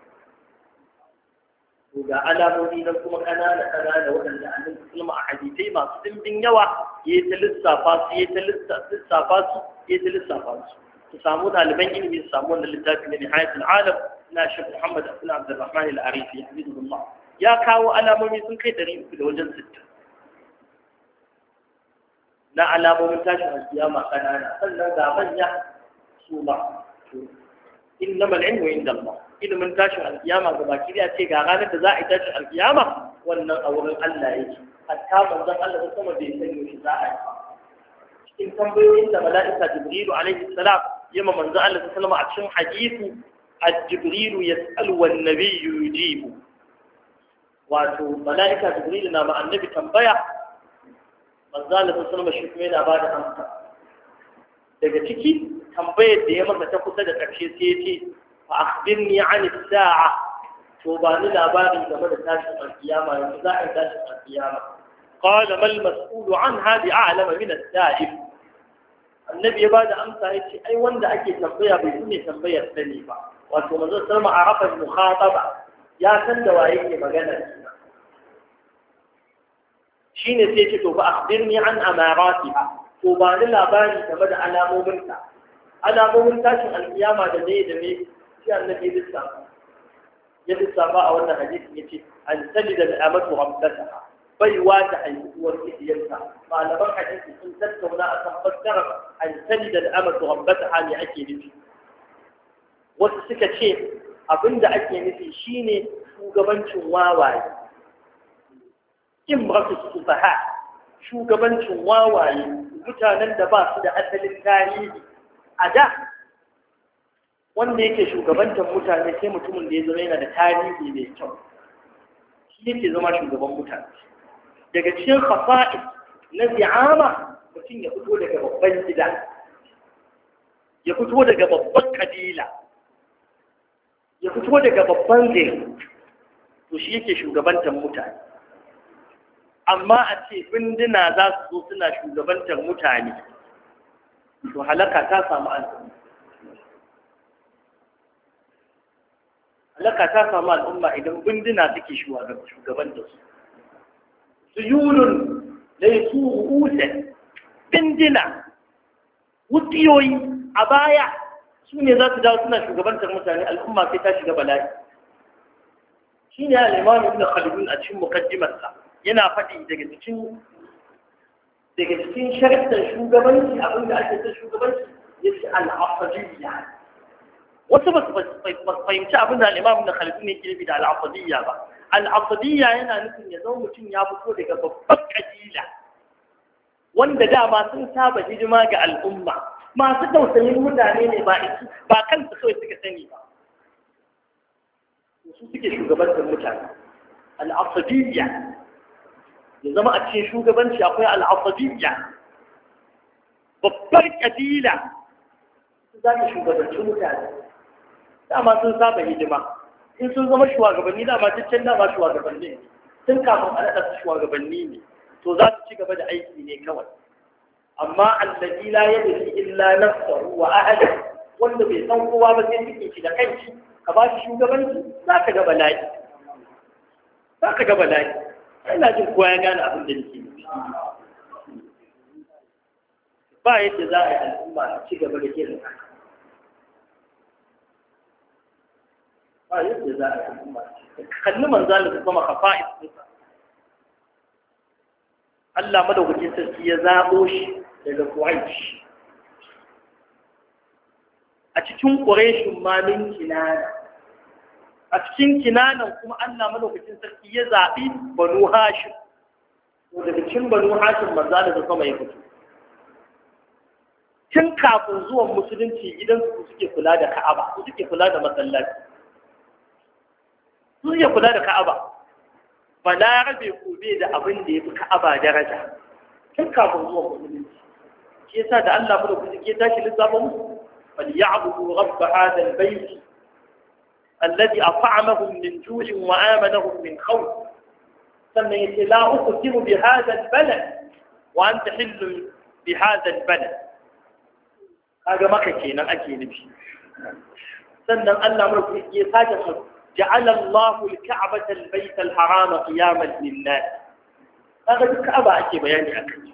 to ga alamomi nan kuma kanana kanana waɗanda annabi sallama a hadisai masu dimbin yawa yayi ta lissafa su yayi ta lissafa su yayi ta lissafa su su samu ɗaliban ilimi su samu wannan littafi na nihayatul alam na Sheikh Muhammad Abdul Abdurrahman al-Arifi hafizahullah ya kawo alamomi sun kai ɗari uku da wajen sittin na alamomin tashin alkiyama kanana sannan ga manya su ba إنما العلم عند الله إذا من تاشر القيامة وما كذا شيء قاعدة تزاعي تاشر القيامة وأن أول الله يجي التام من الله ثم بيسني وشزاعي إن كان بيوين ملائكة جبريل عليه السلام يوم من ذا الله سلم عشان حديث الجبريل يسأل والنبي يجيب واتو ملائكة جبريل نام النبي تنبيع من ذا الله سلم شكمين أباد أمسا daga ciki tambayar da ya masa ta kusa da ƙarshe sai ya ce fa akhbirni an as-sa'a to ba ni labari game da tashin alkiyama yanzu za a yi tashin alkiyama qala mal mas'ulu anha bi a'lama min as-sa'il annabi ya bada amsa yace ai wanda ake tambaya bai ne tambayar sani ba wato manzon sallama arafa al-mukhataba ya san da waye ke magana shine sai ce to ba akhbirni an amaratiha to ba ni labari game da alamominta alamomin tashin alkiyama da ne da me sai annabi lissafa ya lissafa a wannan hadisi yace an salida al-amatu rabbatha baiwa da haihuwar kidiyarta malaman hadisi sun tattauna a kan fassarar an salida al-amatu rabbatha ne ake nufi wasu suka ce abinda ake nufi shine shugabancin wawaye imratu sufaha shugabancin wawaye mutanen da ba su da asalin tarihi a da wanda yake shugabantar mutane sai mutumin da ya zama yana da tarihi mai kyau shi yake zama shugaban mutane daga cikin khasa'is na zi'ama mutum ya fito daga babban gida ya fito daga babban kabila ya fito daga babban gari to shi yake shugabantar mutane amma a ce bindina za su zo suna shugabantar mutane to halaka ta samu al'umma halaka ta samu al'umma idan bindina suke shugabantar su suyulun laisu ru'usan bindina wutsiyoyi a baya su ne za su dawo suna shugabantar mutane al'umma sai ta shiga bala'i shi ne al'imam ibn khaldun a cikin mukaddimarsa yana faɗi daga cikin daga cikin sharuɗan shugabanci abinda ake son shugabanci ya ce al'afadiyya wasu ba su fahimci abin da al'imam ibn khaldun ne ke nufi da al'afadiyya ba al'afadiyya yana nufin ya zama mutum ya fito daga babban kabila wanda dama sun saba hidima ga al'umma masu tausayin mutane ne ba ba kansu kawai suka sani ba su suke shugabantar mutane al'afadiyya ya zama a cikin shugabanci akwai al'afadiyya babbar kabila su za ta shugabanci mutane dama sun saba hidima in sun zama shugabanni dama cikin dama shugabanni ne tun kafin a naɗa su shugabanni ne to za su ci gaba da aiki ne kawai amma allazi la yadri illa nafsuhu wa ahlihi wanda bai san kowa ba sai cikin shi da kanshi ka ba shi shugabanci za ka ga bala'i za ka ga bala'i ina jin kowa ya gane abin da nake nufi ba yadda za a yi al'umma a ci gaba da irin haka ba yadda za a yi al'umma kalli manzalin da kuma khafa'is Allah madaukakin sarki ya zaɓo shi daga Quraysh a cikin Qurayshin ma min Kinana a cikin Kinanan kuma Allah madaukakin sarki ya zaɓi Banu Hashim to daga cikin Banu Hashim manzalin da sama ya fito tun kafin zuwan musulunci idan su suke kula da Ka'aba su suke kula da masallaci su suke kula da Ka'aba balarabe kobe da abin da ya fi Ka'aba daraja tun kafin zuwa musulunci shi yasa da Allah mu da kuke ke tashi lissafin mu bal ya'budu rabb hadha al-bayt alladhi at'amahum min ju'in wa amanahum min khawf sannan yace la uqsimu bi hadha al-balad wa anta hillu bi hadha al-balad kaga maka kenan ake nufi sannan Allah mu da kuke ke tashi جعل الله الكعبة البيت الحرام قياما لله هذا الكعبة أكي بياني أكي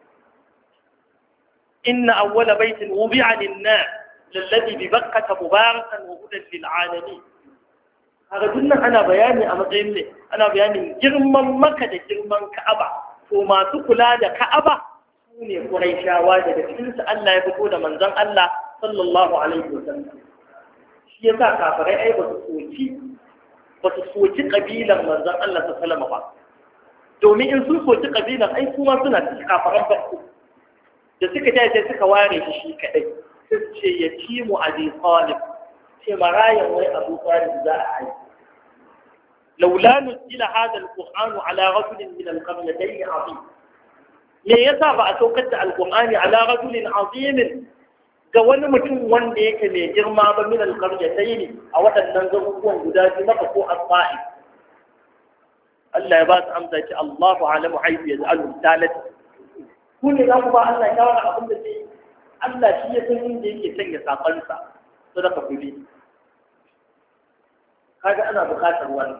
إن أول بيت وضع للناس للذي ببقة مباركا وهدى للعالمين هذا قلنا أنا بياني أنا قيمني أنا بياني جرما مكة جرما كعبة وما تقول هذا كعبة سوني قريشا واجد كنس ألا يبقون من ذن الله صلى الله عليه وسلم shi yasa kafirai ai ba su soki ba su soki kabilan manzon Allah ta salama ba domin in sun soki kabilan ai kuma suna cikin kafiran farko da suka tayi sai suka ware shi shi kadai sai su ce yatimu abi talib ce marayan wai abu talib za a yi laula nuzila hadha alquran ala rajulin min alqaryatayn azim me yasa ba a saukar da alqur'ani ala rajulin azim ga wani mutum wanda yake mai girma ba min alqaryatayn a waɗannan garuruwan guda biyu maka ko asfa'i Allah ya ba su amsa ce Allahu a'lamu haythu yaj'alu risalati ku ne za ku ba Allah ya wani abin da zai Allah shi ya san inda yake sanya sakonsa to da ka kudi kaga ana buƙatar wannan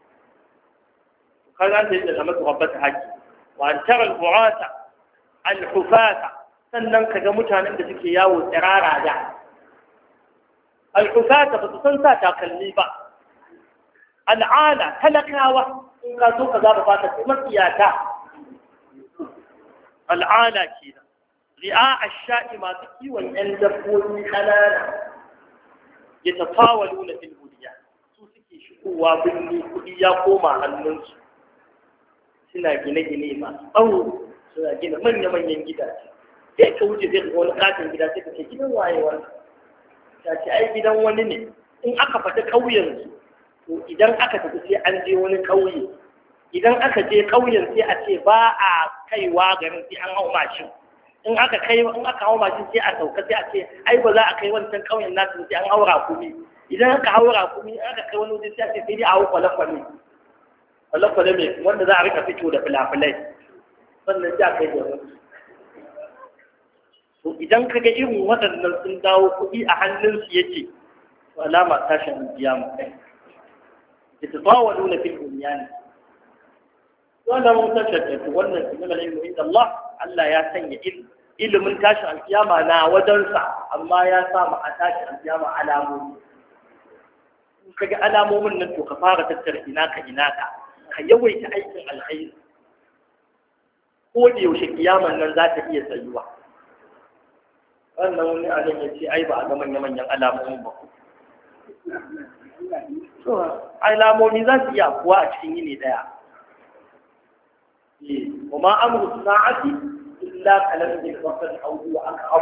kaga an da da masa rabbata haƙi wa an tara al-bu'ata al-hufata sannan kaga mutanen da suke yawo tsirara da al-hufata ba su san sa takalmi ba al'ala talakawa in ka so ka zaba fata sai matsiyata al'ala kenan ri'a ash-sha'i masu kiwon yan dabbobi kanana ya tafawaluna fil hudiya su suke shigowa binni kudi ya koma hannunsu suna gine-gine masu tsawo suna gina manya-manyan gidaje sai ka wuce zai ga wani katin gida sai ka ce gidan waye wannan ta ce ai gidan wani ne in aka faɗi ƙauyensu to idan aka tafi sai an je wani ƙauye idan aka je ƙauyen sai a ce ba a kaiwa garin sai an hau mashin in aka kai in aka hau mashin sai a sauka sai a ce ai ba za a kai wancan ƙauyen nasu sai an haura kumi idan aka haura kumi in aka kai wani waje sai a ce sai dai a hau kwale-kwale kwale-kwale mai wanda za a rika fito da filafilai sannan sai a kai da wani to idan ka ga irin waɗannan sun dawo kuɗi a hannunsu yake to alama tashin kiyama يتطاولون في البنيان وانا منتشر wannan inna ilmu inda Allah Allah ya sanya ilimin tashin alkiyama na wajensa amma ya sa mu a tashin alkiyama alamomi in kaga alamomin nan to ka fara tattara ina ka ina ka ka yawaita aikin alkhairi ko da yaushe kiyaman nan za ta iya tsayuwa wannan wani alim ya ce ai ba a ga manya-manyan alamomin ba to alamomi za su iya kuwa a cikin yini daya kuma amru sa'ati illa kalam bil basar aw huwa aqrab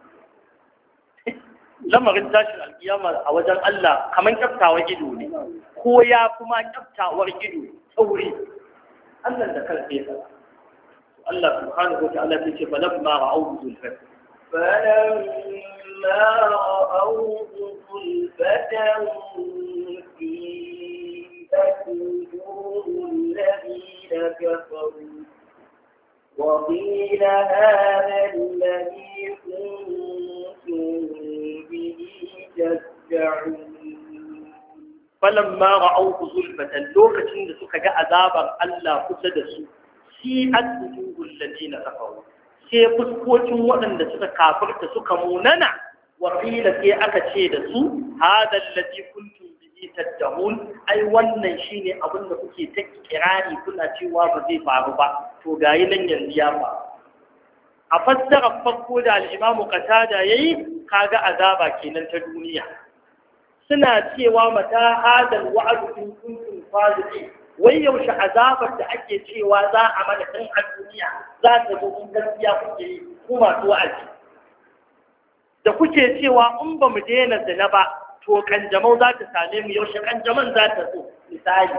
lamarin tashin alkiyama a wajen Allah kaman kyaftawa ido ne ko ya kuma kyaftawar ido sauri Allah da kansa ya Allah subhanahu wa ta'ala ya ce falamma ra'awhu zulfat فلما رأوه زلفة سيئت وجوه الذين كفروا وقيل هذا الذي كنتم به تدعون فلما رأوه زلفة لوكتين da suka ga azabar Allah kusa da su si'at wujuhul ladina kafaru sai fuskokin waɗanda suka kafirta suka munana wakila sai aka ce da su hada allati kuntum bihi tad'un ai wannan shine abin da kuke ta kirari kuna cewa ba zai faru ba to gayi nan yanzu ya faru a fassara farko da al-Imam Qatada yayi kaga azaba kenan ta duniya suna cewa mata hadal wa'd in kuntum sadiqin wai yaushe azabar da ake cewa za a mana tun a duniya za ta zo in gaskiya kuke yi ko masu wa'azi da kuke cewa in ba mu daina zina ba to kanjamau za ta same mu yaushe kanjaman za ta zo misali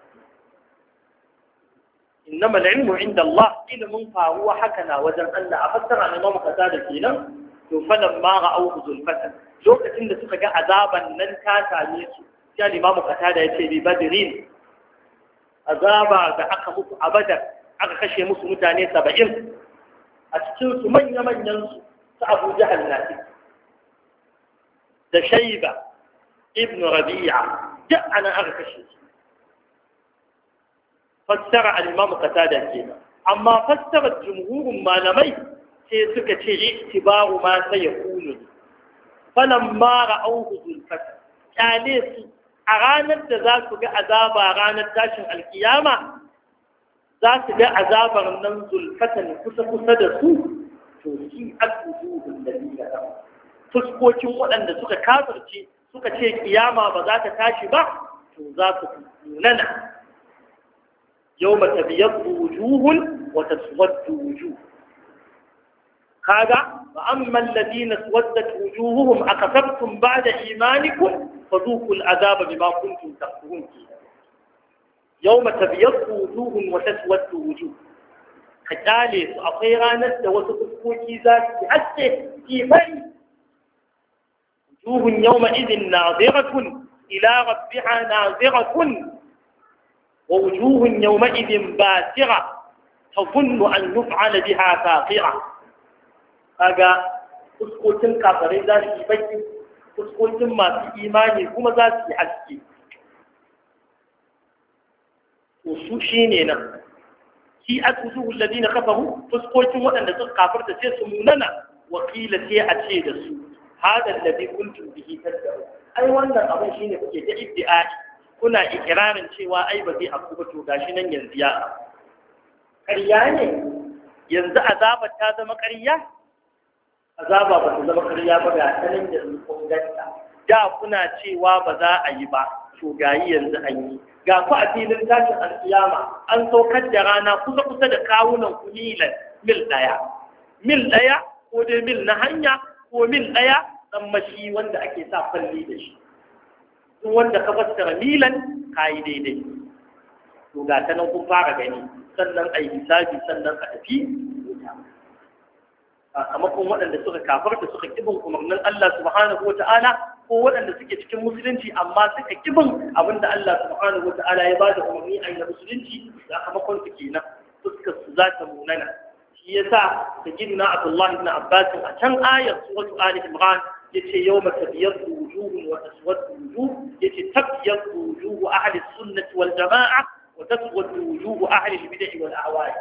innama al-ilmu inda Allah ilmin faruwa haka na wajen Allah a fassara Imam Qatada kenan to falan ma ra'awu zulfatan lokacin da suka ga azaban nan ta same su sai Imam Qatada ya ce bi badrin azaba da aka musu a Badar aka kashe musu mutane saba'in a cikin su manya-manyan su su Abu Jahal na da Shayba ibn Rabi'a duk ana aka kashe su fassara al-Imam Qatada kenan amma fassara jumhurin malamai sai suka ce ittibaru ma sayakunu falamma ra'awhu zulfat kale su a ranar da za su ga azaba ranar tashin alkiyama za su ga azabar nan zulfatan kusa-kusa da su to shi al-wujuhul ladina fuskokin waɗanda suka kafirce suka ce kiyama ba za ta tashi ba to za su nunana yawma tabyaddu wujuhun wa taswaddu wujuh kaga wa amma alladhina swaddat wujuhuhum akafartum ba'da imanikum fadhuqul azaba bima kuntum takfurun yawma tabyaddu wujuhun wa taswaddu wujuh kajale su akwai ranar da wasu fuskoki za su haske ki bari wujuhun yawma idhin nadhiratun ila rabbiha nadhiratun wa wujuhun yawma idhin basira tadhunnu an yuf'ala biha faqira kaga fuskokin kafirai za su yi baki fuskokin masu imani kuma za su yi haske to su shine nan fi atuzuhu alladhina kafaru fuskokin waɗanda suka kafirta sai su munana wakila sai a ce da su hada alladhi kuntum bihi tad'u ai wannan abin shine kuke ta iddi'ai kuna ikirarin cewa ai ba zai afku ba to gashi nan yanzu ya ƙarya ne yanzu azaba ta zama ƙarya azaba ba ta zama ƙarya ba ga sanin da kun ganta da kuna cewa ba za a yi ba to gayi yanzu an yi ga ku a filin tashin alkiyama an saukar da rana kusa kusa da kawunan ku milan mil daya mil daya ko dai mil na hanya ko mil daya dan mashi wanda ake sa falli da shi duk wanda ka fassara milan kayi daidai to ga ta nan kun fara gani sannan ai hisabi sannan a tafi sakamakon waɗanda suka kafarta suka kibin umarnin Allah subhanahu wata'ala ko waɗanda suke cikin musulunci amma suka kibin abinda Allah subhanahu wata'ala ya bada umarni a yi na musulunci sakamakon su kenan fuskar su za ta munana shi yasa sayyidina Abdullah ibn Abbas a can ayar suratu Ali Imran yace yawma tabyaddu wujuhun wa taswaddu wujuh yace tabyaddu wujuhu ahli sunnati wal jamaa wa taswaddu wujuhu ahli al-bid'ah wal ahwa'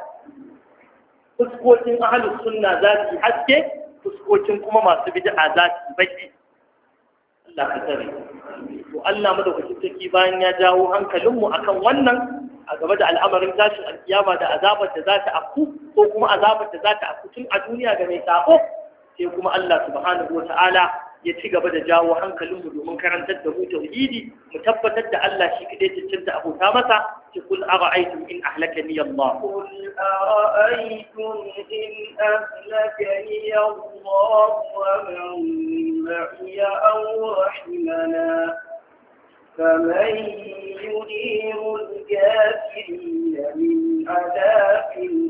fuskokin ahalus sunna za su yi haske fuskokin kuma masu bid'a za su yi baki Allah ka tsare to Allah madaukakin sarki bayan ya jawo hankalinmu akan wannan a game da al'amarin tashin alkiyama da azabar da za ta afku ko kuma azabar da za ta afku tun a duniya ga mai sako sai kuma Allah subhanahu wata'ala ya ci gaba da jawo hankalinmu domin karantar da mu tauhidi mu tabbatar da Allah shi kadai cancanta abota masa ki kul ara'aytum in ahlakani Allah qul ara'aytum in ahlakani Allah wa man ma'iya aw rahimana فمن يدير الكافرين من عذاب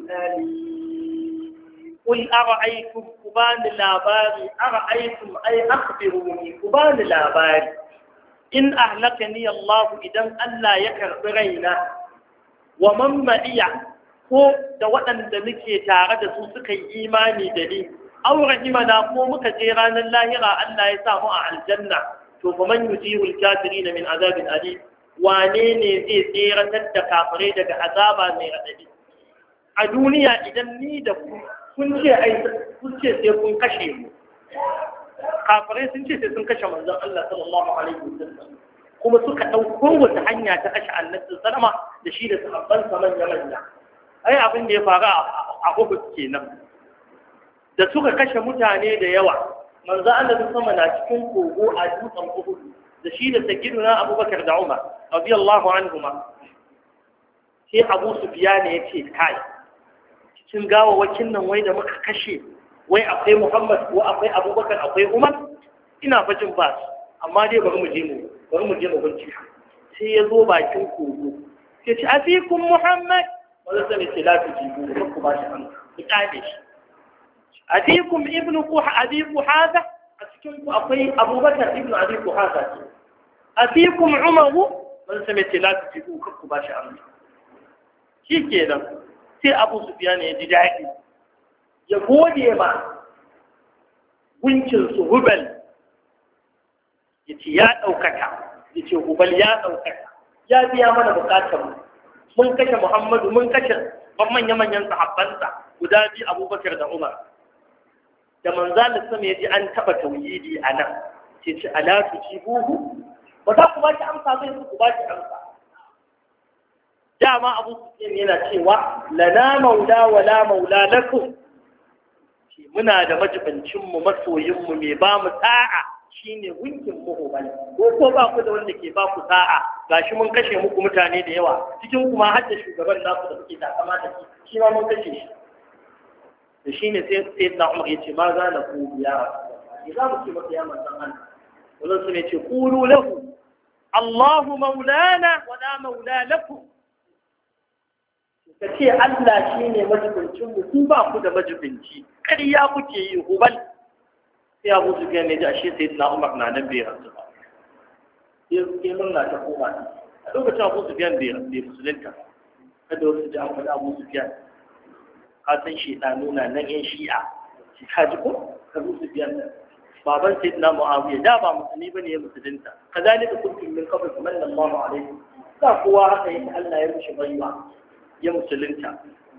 أليم قل أرأيتم كبان الأباري أرأيتم أي أخبروني كبان الأباري إن أهلكني الله إذن ألا يكرب رينا ومن معي ko da waɗanda muke tare da su suka yi imani da ni aw rahimana ko muka je ranar lahira Allah ya samu a aljanna to fa man yujirul kafirin min azabin alim wane ne zai tseratar da kafirai daga azaba mai radadi a duniya idan ni da ku kun ce ai kun ce sai kun kashe mu kafirai sun ce sai sun kashe manzon Allah sallallahu alaihi wasallam kuma suka dauko wata hanya ta kashe Annabi sallama da shi da sahabban sa manya manya ai abin da ya faru a Uhud kenan da suka kashe mutane da yawa manzo Allah sama na cikin kogo a dutsen Uhud da shi da sayyidina Abubakar da Umar radiyallahu anhuma sai Abu Sufyan ya ce kai cikin gawawakin nan wai da muka kashe wai akwai Muhammad ko akwai Abubakar akwai Umar ina fajin ba amma dai bari mu je mu bari mu je mu bincika sai ya zo bakin kogo sai ce afikum Muhammad wanda sai ce la tujibu ku ba shi an ku kade shi أتيكم ابن أبي قحافة أتيكم أخي أبو بكر ابن أبي قحافة أتيكم عمر من سمعت لا تجيبوا كفوا باشا أمر شيء كذا سي أبو سفيان يجي يقول يما وينشل هبل يتي يا أوكاكا يتي هبل يا أوكاكا يا بيا من بقاتم من كش محمد من كش ومن يمن ينصح بنسا ودابي أبو بكر دا عمر da manzalin sama ya ji an taɓa tauhidi a nan ce ce alatu jibuhu ba za ku ba shi amsa zai ku ba shi amsa dama abu sufyan yana cewa lana maula wala maula lakum ce muna da majibancin mu masoyin mu mai ba mu sa'a shine gunkin mu hubal ko ko ba ku da wanda ke ba ku sa'a gashi mun kashe muku mutane da yawa cikin kuma har da shugaban naku da kuke takama da shi shi ma mun kashe shi da shi ne sai sai na umar ya ce ma za na ku ya rasu za mu ce masa ya manzan Allah wannan su ne ce qulu lahu Allahu maulana wa la maula lakum kace Allah shine majibincin mu ku ba ku da majibinci ƙarya kuke yi hubal sai Abu Sufyan ne ji ashe sayyidina Umar na nan bai rasu ba sai sai murna ta koma a lokacin Abu Sufyan bai bai musulunta kada wasu ji an faɗa Abu Sufyan ka san shi da nuna nan yan shi'a shi ka ji ko Abu Sufyan baban sayyidina Muawiya da ba musulmi bane ya musulunta kazalika kuntum min qabl manna Allahu alayhi ka kowa haka yake Allah ya mishi baiwa ya musulunta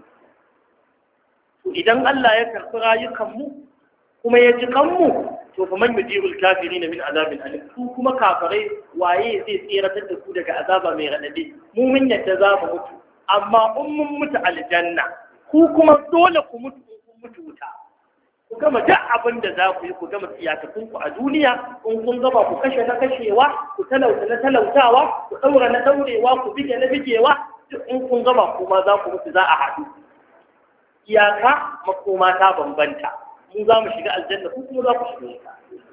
to idan Allah ya karɓi rayukan mu kuma ya ji kanmu to fa man yujibul kafirin min azabin alim su kuma kafirai waye zai tseratar da su daga azaba mai radadi mu mun yadda za mu mutu amma in mun mutu aljanna ku kuma dole ku mutu kun mutu wuta ku gama duk abin da za ku yi ku gama iyakakun ku a duniya in kun gama ku kashe na kashewa ku talauta na talautawa ku daura na daurewa ku bige na bigewa duk in kun gama kuma za ku mutu za a haɗu iyaka makoma ta bambanta mu za mu shiga aljanna ku kuma za ku shiga wuta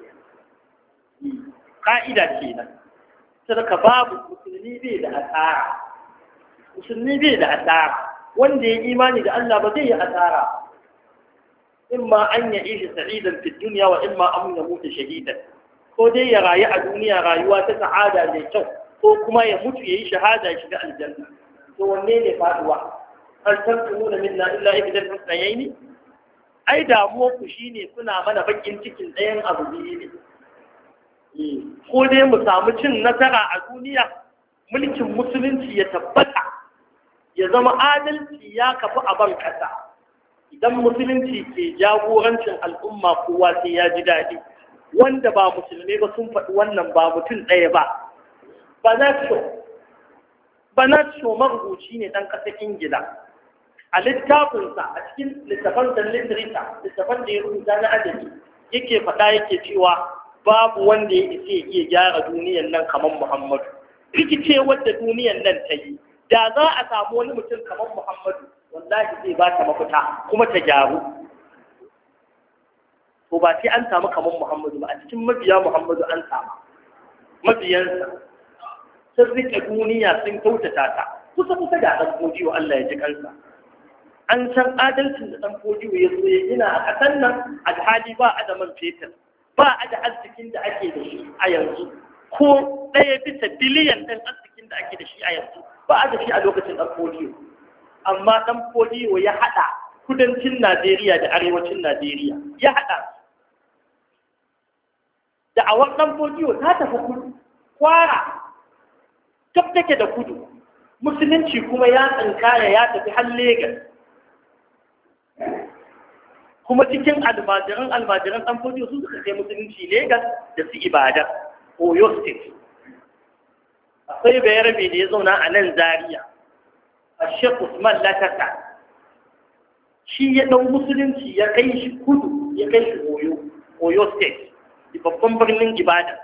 ka'ida kenan sadaka babu musulmi bai da asara musulmi bai da asara wanda ya imani da Allah ba zai yi asara imma an ya ishi sa'idan fi dunya wa imma an ya mutu shahidan ko dai ya rayu a duniya rayuwa ta sa'ada mai kyau ko kuma ya mutu yayi shahada ya shiga aljanna to wanne ne faduwa hal tantumuna minna illa ibdan husnayn ai damuwar ku shine kuna mana bakin cikin ɗayan abu biyu ne ko dai mu samu cin nasara a duniya mulkin musulunci ya tabbata ya zama adalci ya kafi a ban kasa idan musulunci ke jagorancin al'umma kowa sai ya ji daɗi wanda ba musulmi ba sun faɗi wannan ba mutum ɗaya ba ba na ba na marubuci ne ɗan ƙasar ingila a littafinsa a cikin littafan da litirita littafan da ya rubuta na adabi yake faɗa yake cewa babu wanda ya isa ya iya gyara duniyan nan kamar Muhammadu rikice wadda duniyan nan ta yi da za a samu wani mutum kamar Muhammadu wallahi zai ba ta mafita kuma ta gyaru to ba sai an samu kamar Muhammadu ba a cikin mabiya Muhammadu an samu mabiyansa sun rike duniya sun kyautata ta kusa kusa da ɗan kojiwa Allah ya ji kansa an san adalcin da ɗan kojiwa ya zo ya gina a ƙasar nan alhali ba a da man fetur ba a da arzikin da ake da shi a yanzu ko ɗaya bisa biliyan ɗin arzikin da ake da shi a yanzu ba a da shi a lokacin ɗan kojiwa amma ɗan kojiwa ya haɗa kudancin Najeriya da arewacin Najeriya ya haɗa da awar ɗan kojiwa ta tafi kudu kwara tab take da kudu musulunci kuma ya tsinkaya ya tafi har Legas kuma cikin almajiran almajiran ɗan fodiyo su suka kai musulunci Legas da su Ibadan Oyo State akwai bayarabe da ya zauna a nan Zaria a Sheikh Usman Latata shi ya ɗau musulunci ya kai shi kudu ya kai shi Oyo Oyo State babban birnin Ibadan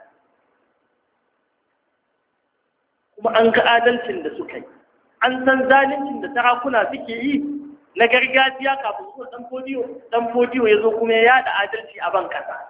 kuma an ga adalcin da suka yi an san zalincin da sarakuna suke yi na gargajiya kafin zuwa dan fodiyo dan fodiyo ya zo kuma ya yada adalci a ban kasa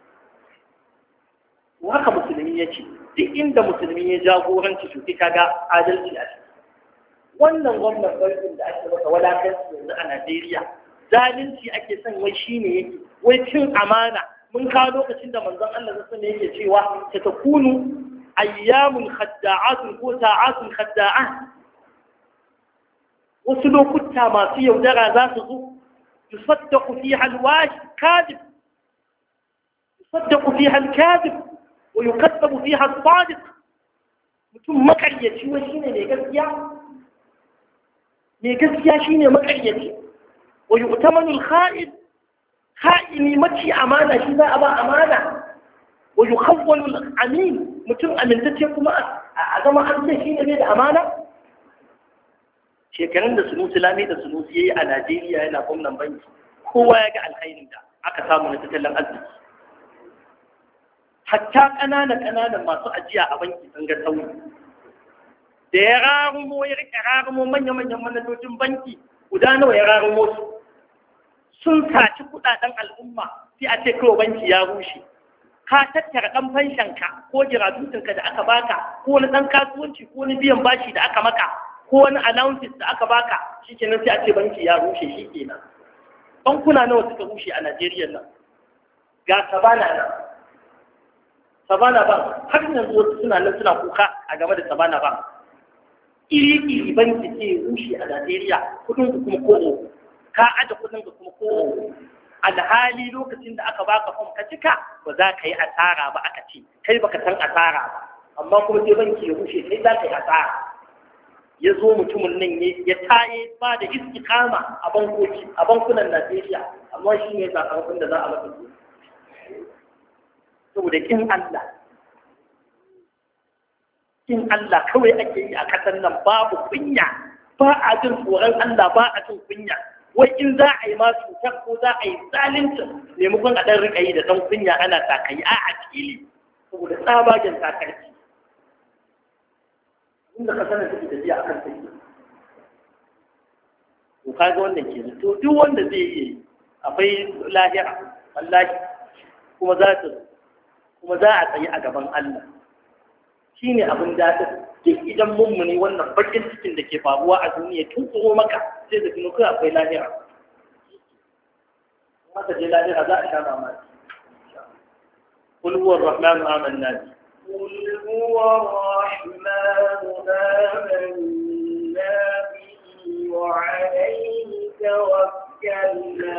haka musulmi ya ce duk inda musulmi ya jagoranci su ka ga adalci a ciki wannan gwamnan farkin da ake masa wadatarci yanzu a Najeriya zalunci ake son wai shine yake wai cin amana mun kawo lokacin da manzon Allah sallallahu alaihi yake cewa ta takunu ayyamun khadda'atun ko ta'atun khadda'an wasu lokuta masu yaudara za su zo yusaddaqu fiha alwashi kadib yusaddaqu fiha alkadib wa yukazzabu fiha as-sadiq mutum makaryaci wai shine mai gaskiya mai gaskiya shine makaryaci wa yu'tamanu al-kha'in kha'ini maci amana shi za a ba amana wa yukhawwalu al-amin mutum amintacce kuma a zama an ce shi ne da amana shekarun da sunusi lami da sunusi ya yi a Najeriya yana gwamnan banki kowa ya ga alkhairin da aka samu na tattalin arziki hatta ƙananan ƙananan masu ajiya a banki sun ga sauyi da ya rarumo ya rike rarumo manya-manyan manajojin banki guda nawa ya rarumo su sun saci kuɗaɗen al'umma sai a ce kawai banki ya rushe ka tattara ɗan fanshanka ko giratutunka da aka baka ko wani ɗan kasuwanci ko wani biyan bashi da aka maka ko wani allowances da aka baka shi kenan sai a ce banki ya rushe shi kenan bankuna nawa suka rushe a Najeriya nan ga sabana nan sabana ban har yanzu wasu suna nan suna kuka a game da sabana ban iri-iri banki ce rushe a Najeriya kudin ku kuma ko'o ka aje kudin ku kuma ko'o alhali lokacin da aka baka fom ka cika ba za ka yi asara ba aka ce kai baka san asara ba amma kuma sai banki ya rushe sai za ka yi asara ya zo mutumin nan ya taye ba da istiqama a bankoki a bankunan Najeriya amma shi ne sakamakon da za a masa saboda kin Allah kin Allah kawai ake yi a kasan nan babu kunya ba a jin tsoron Allah ba a jin kunya wai in za a yi ma cutar ko za a yi zalunci maimakon a ɗan riƙa yi da ɗan kunya ana takayi a a fili saboda tsabagen takarci inda kasanar take tafiya akan take to kaga wannan ke to duk wanda zai yi akwai lahira wallahi kuma za ta kuma za a tsayi a gaban Allah shine abin daɗin duk idan mummuni wannan bakin cikin da ke faruwa a duniya tun tsoro maka sai da kinu kai akwai lahira maka je lahira za a sha mamaki qul huwa ar-rahmanu amanna bi قل هو الرحمن آمنا به وعليه توكلنا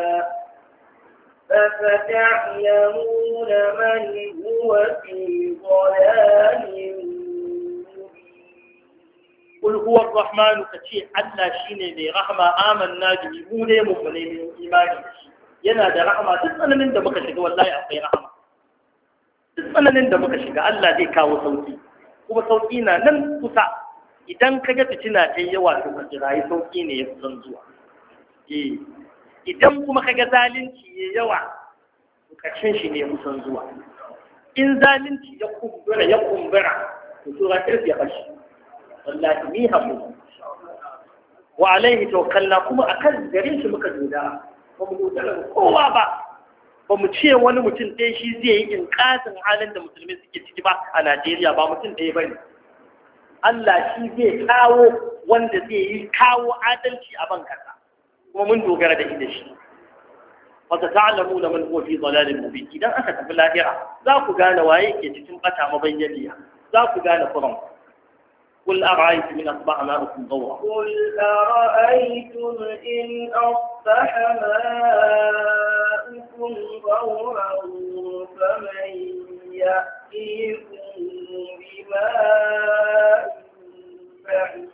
فستعلمون من هو في ضلال مبين قل هو الرحمن كتي الله شيني mai rahama amanna bi mu ne mun ne imani yana da rahama duk tsananin da muka shiga wallahi akwai rahama duk tsananin da muka shiga Allah zai kawo sauki kuma sauki na nan kusa idan ka ga fitina ta yawa to ka jira sauki ne ya kusan zuwa eh idan kuma kaga zalunci ya yawa ƙarshen shi ne musan zuwa in zalunci ya kumbura ya kumbura to tura kirfi ya bashi wallahi ni hamu wa alaihi tawakkalna kuma akan gare shi muka dogara ba mu dogara kowa ba ba mu ce wani mutum ɗaya shi zai yi inƙasin halin da musulmi suke ciki ba a Najeriya ba mutum ɗaya bane Allah shi zai kawo wanda zai yi kawo adalci a ban kasa kuma mun dogara da ida shi wata ta'alamu da man huwa fi dalalin mubin idan aka tafi lahira za ku gane waye ke cikin bata mabayyaniya za ku gane kuran قل أرأيتم إن أصبح ماؤكم غورا قل أرأيتم إن أصبح ماؤكم غورا فمن يأتيكم بماء معين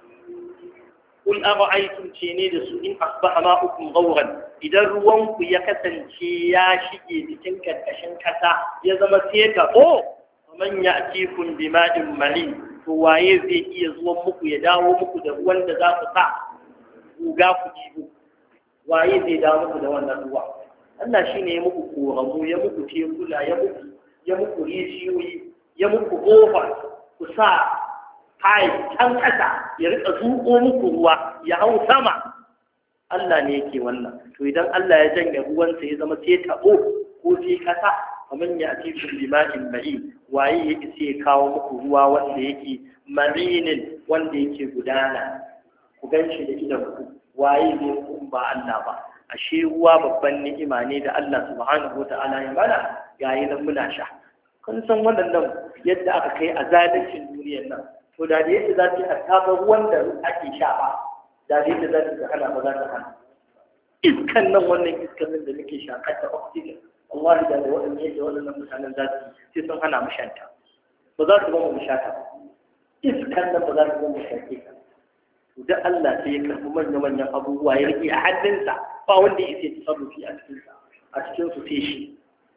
قل أرأيتم تشيني دسو إن أصبح ماؤكم غورا إذا روانك يكسن شياشي بتنك الأشنكتا يزم سيكا أو ومن يأتيكم بماء معين فوايه زي يزوم مكو يداو مكو دوان دزاف سا وغاكو جيبو waye zai dawo muku da wannan ruwa Allah shine ya muku koramu ya muku tekula ya muku ya muku rijiyoyi ya muku kofa ku sa kai can kasa ya rika zuƙo muku ruwa ya hau sama Allah ne yake wannan to idan Allah ya janye ruwansa ya zama sai tabo ko sai kasa kaman ya ati lima'in ma'i waye ya isa ya kawo muku ruwa wanda yake marinin wanda yake gudana ku ganshi da idan ku waye zai kun ba Allah ba ashe ruwa babban ni'ima ne da Allah subhanahu wata'ala ya mana yayin nan muna sha kun san wannan yadda aka kai a zalincin duniyar nan to da yadda za ta hatta ba ruwan da ake sha ba da yadda za ta hana ba za ta hana iskan nan wannan iskan nan da nake shakar da oxygen Allah da waɗannan yadda waɗannan mutanen za su sai sun hana mu shanta ba za su ba mu shata iskan nan ba za su ba mu shake ka da Allah sai ya karɓi manya-manyan abubuwa ya rike a hannunsa ba wanda ya ce tasarrufi a cikinsa a cikin su sai shi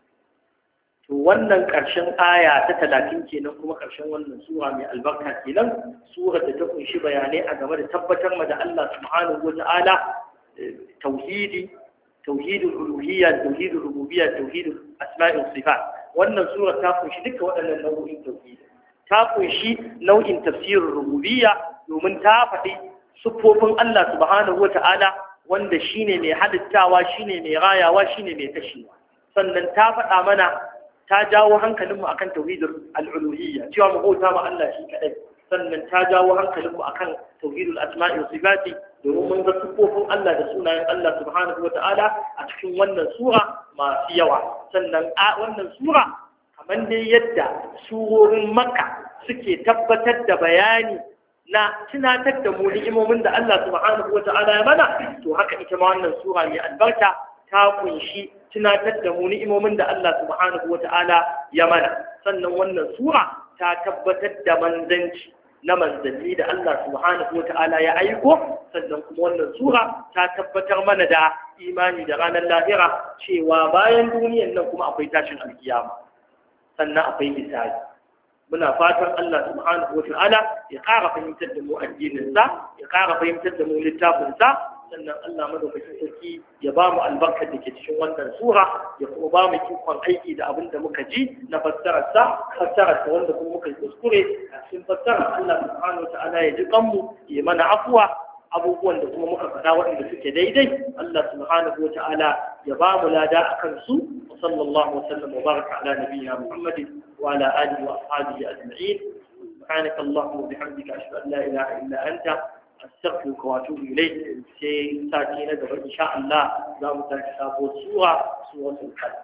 to wannan ƙarshen aya ta talatin kenan kuma ƙarshen wannan sura mai albarka kenan sura da ta kunshi bayanai a game da tabbatar ma da Allah subhanahu wata'ala tauhidi tauhidul uluhiyya tauhidul rububiyya tauhidul asma'i was sifat wannan sura ta kunshi duka waɗannan nau'in tauhidi ta kunshi nau'in tafsirin rububiyya domin ta faɗi siffofin Allah subhanahu wata'ala wanda shine mai halittawa shine mai rayawa shine mai kashewa sannan ta faɗa mana ta jawo hankalinmu akan tauhidul al-uluhiyya cewa mu bauta ma Allah shi kadai sannan ta jawo hankalinmu akan tauhidul asma'i wa sifati domin mun ga siffofin Allah da sunayen Allah subhanahu wata'ala a cikin wannan sura masu yawa. Sannan a wannan sura kamar dai yadda surorin Makka suke tabbatar da bayani na tunatar da mu ni'imomin da Allah subhanahu wa ta'ala ya mana, to haka ita ma wannan sura mai albarka ta kunshi tunatar da mu ni'imomin da Allah subhanahu wa ta'ala ya mana. Sannan wannan sura ta tabbatar da manzanci na manzanni da Allah subhanahu wa ta'ala ya aiko. Sannan kuma wannan sura ta tabbatar mana da imani da ranar lahira, cewa bayan duniyan nan kuma akwai tashin alkiyama, sannan akwai hisabi. Muna fatan Allah subhanahu wa ta'ala ya ƙara fahimtar da mu addininsa, ya ƙara fahimtar da mu littafinsa. Sannan Allah madaukakin sarki ya ba mu albarkar da ke cikin wannan sura, ya kuma ba mu ikon aiki da abin da muka ji na fassararsa, fassararsa wanda kuma muka kuskure a cikin fassarar. Allah subhanahu wa ta'ala ya ji kanmu, ya mana afuwa abubuwan da kuma muka faɗa waɗanda suke daidai. Allah subhanahu wa ta'ala ya ba mu lada a kansu. Sallallahu wa sallam wa baraka ala nabiyyina Muhammadin wa ala alihi wa ashabihi ajma'in. Subhanaka Allahumma wa bihamdika ashhadu an la ilaha illa anta astaghfiruka wa atubu ilayk. Sai sati na gaba insha Allah za mu tashi sabuwar sura, suratul Qadr.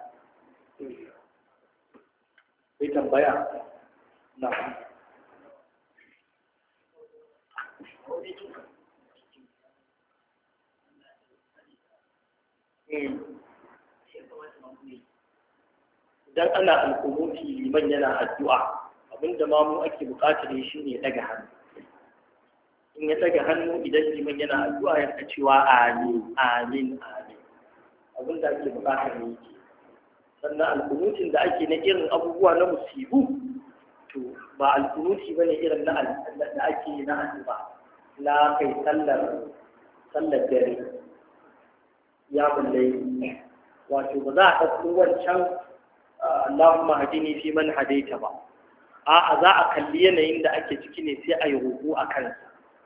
Sai tambaya na idan ana alƙunuti liman yana addu'a, abinda ma mu ake buƙatar shi ne daga hannu. In ya daga hannu idan liman yana addu'a ya ka cewa amin amin amin, abinda ake buƙatar ne yake. Sannan alƙunutin da ake na irin abubuwa na musibu, to ba alƙunuti bane irin na da ake na addu'a na kai sallar sallar dare ya bulle, wato ba za a ɗauko wancan Allahumma hadini fi man hadaita ba. A'a, za a kalli yanayin da ake ciki ne sai a yi roƙo a kansa.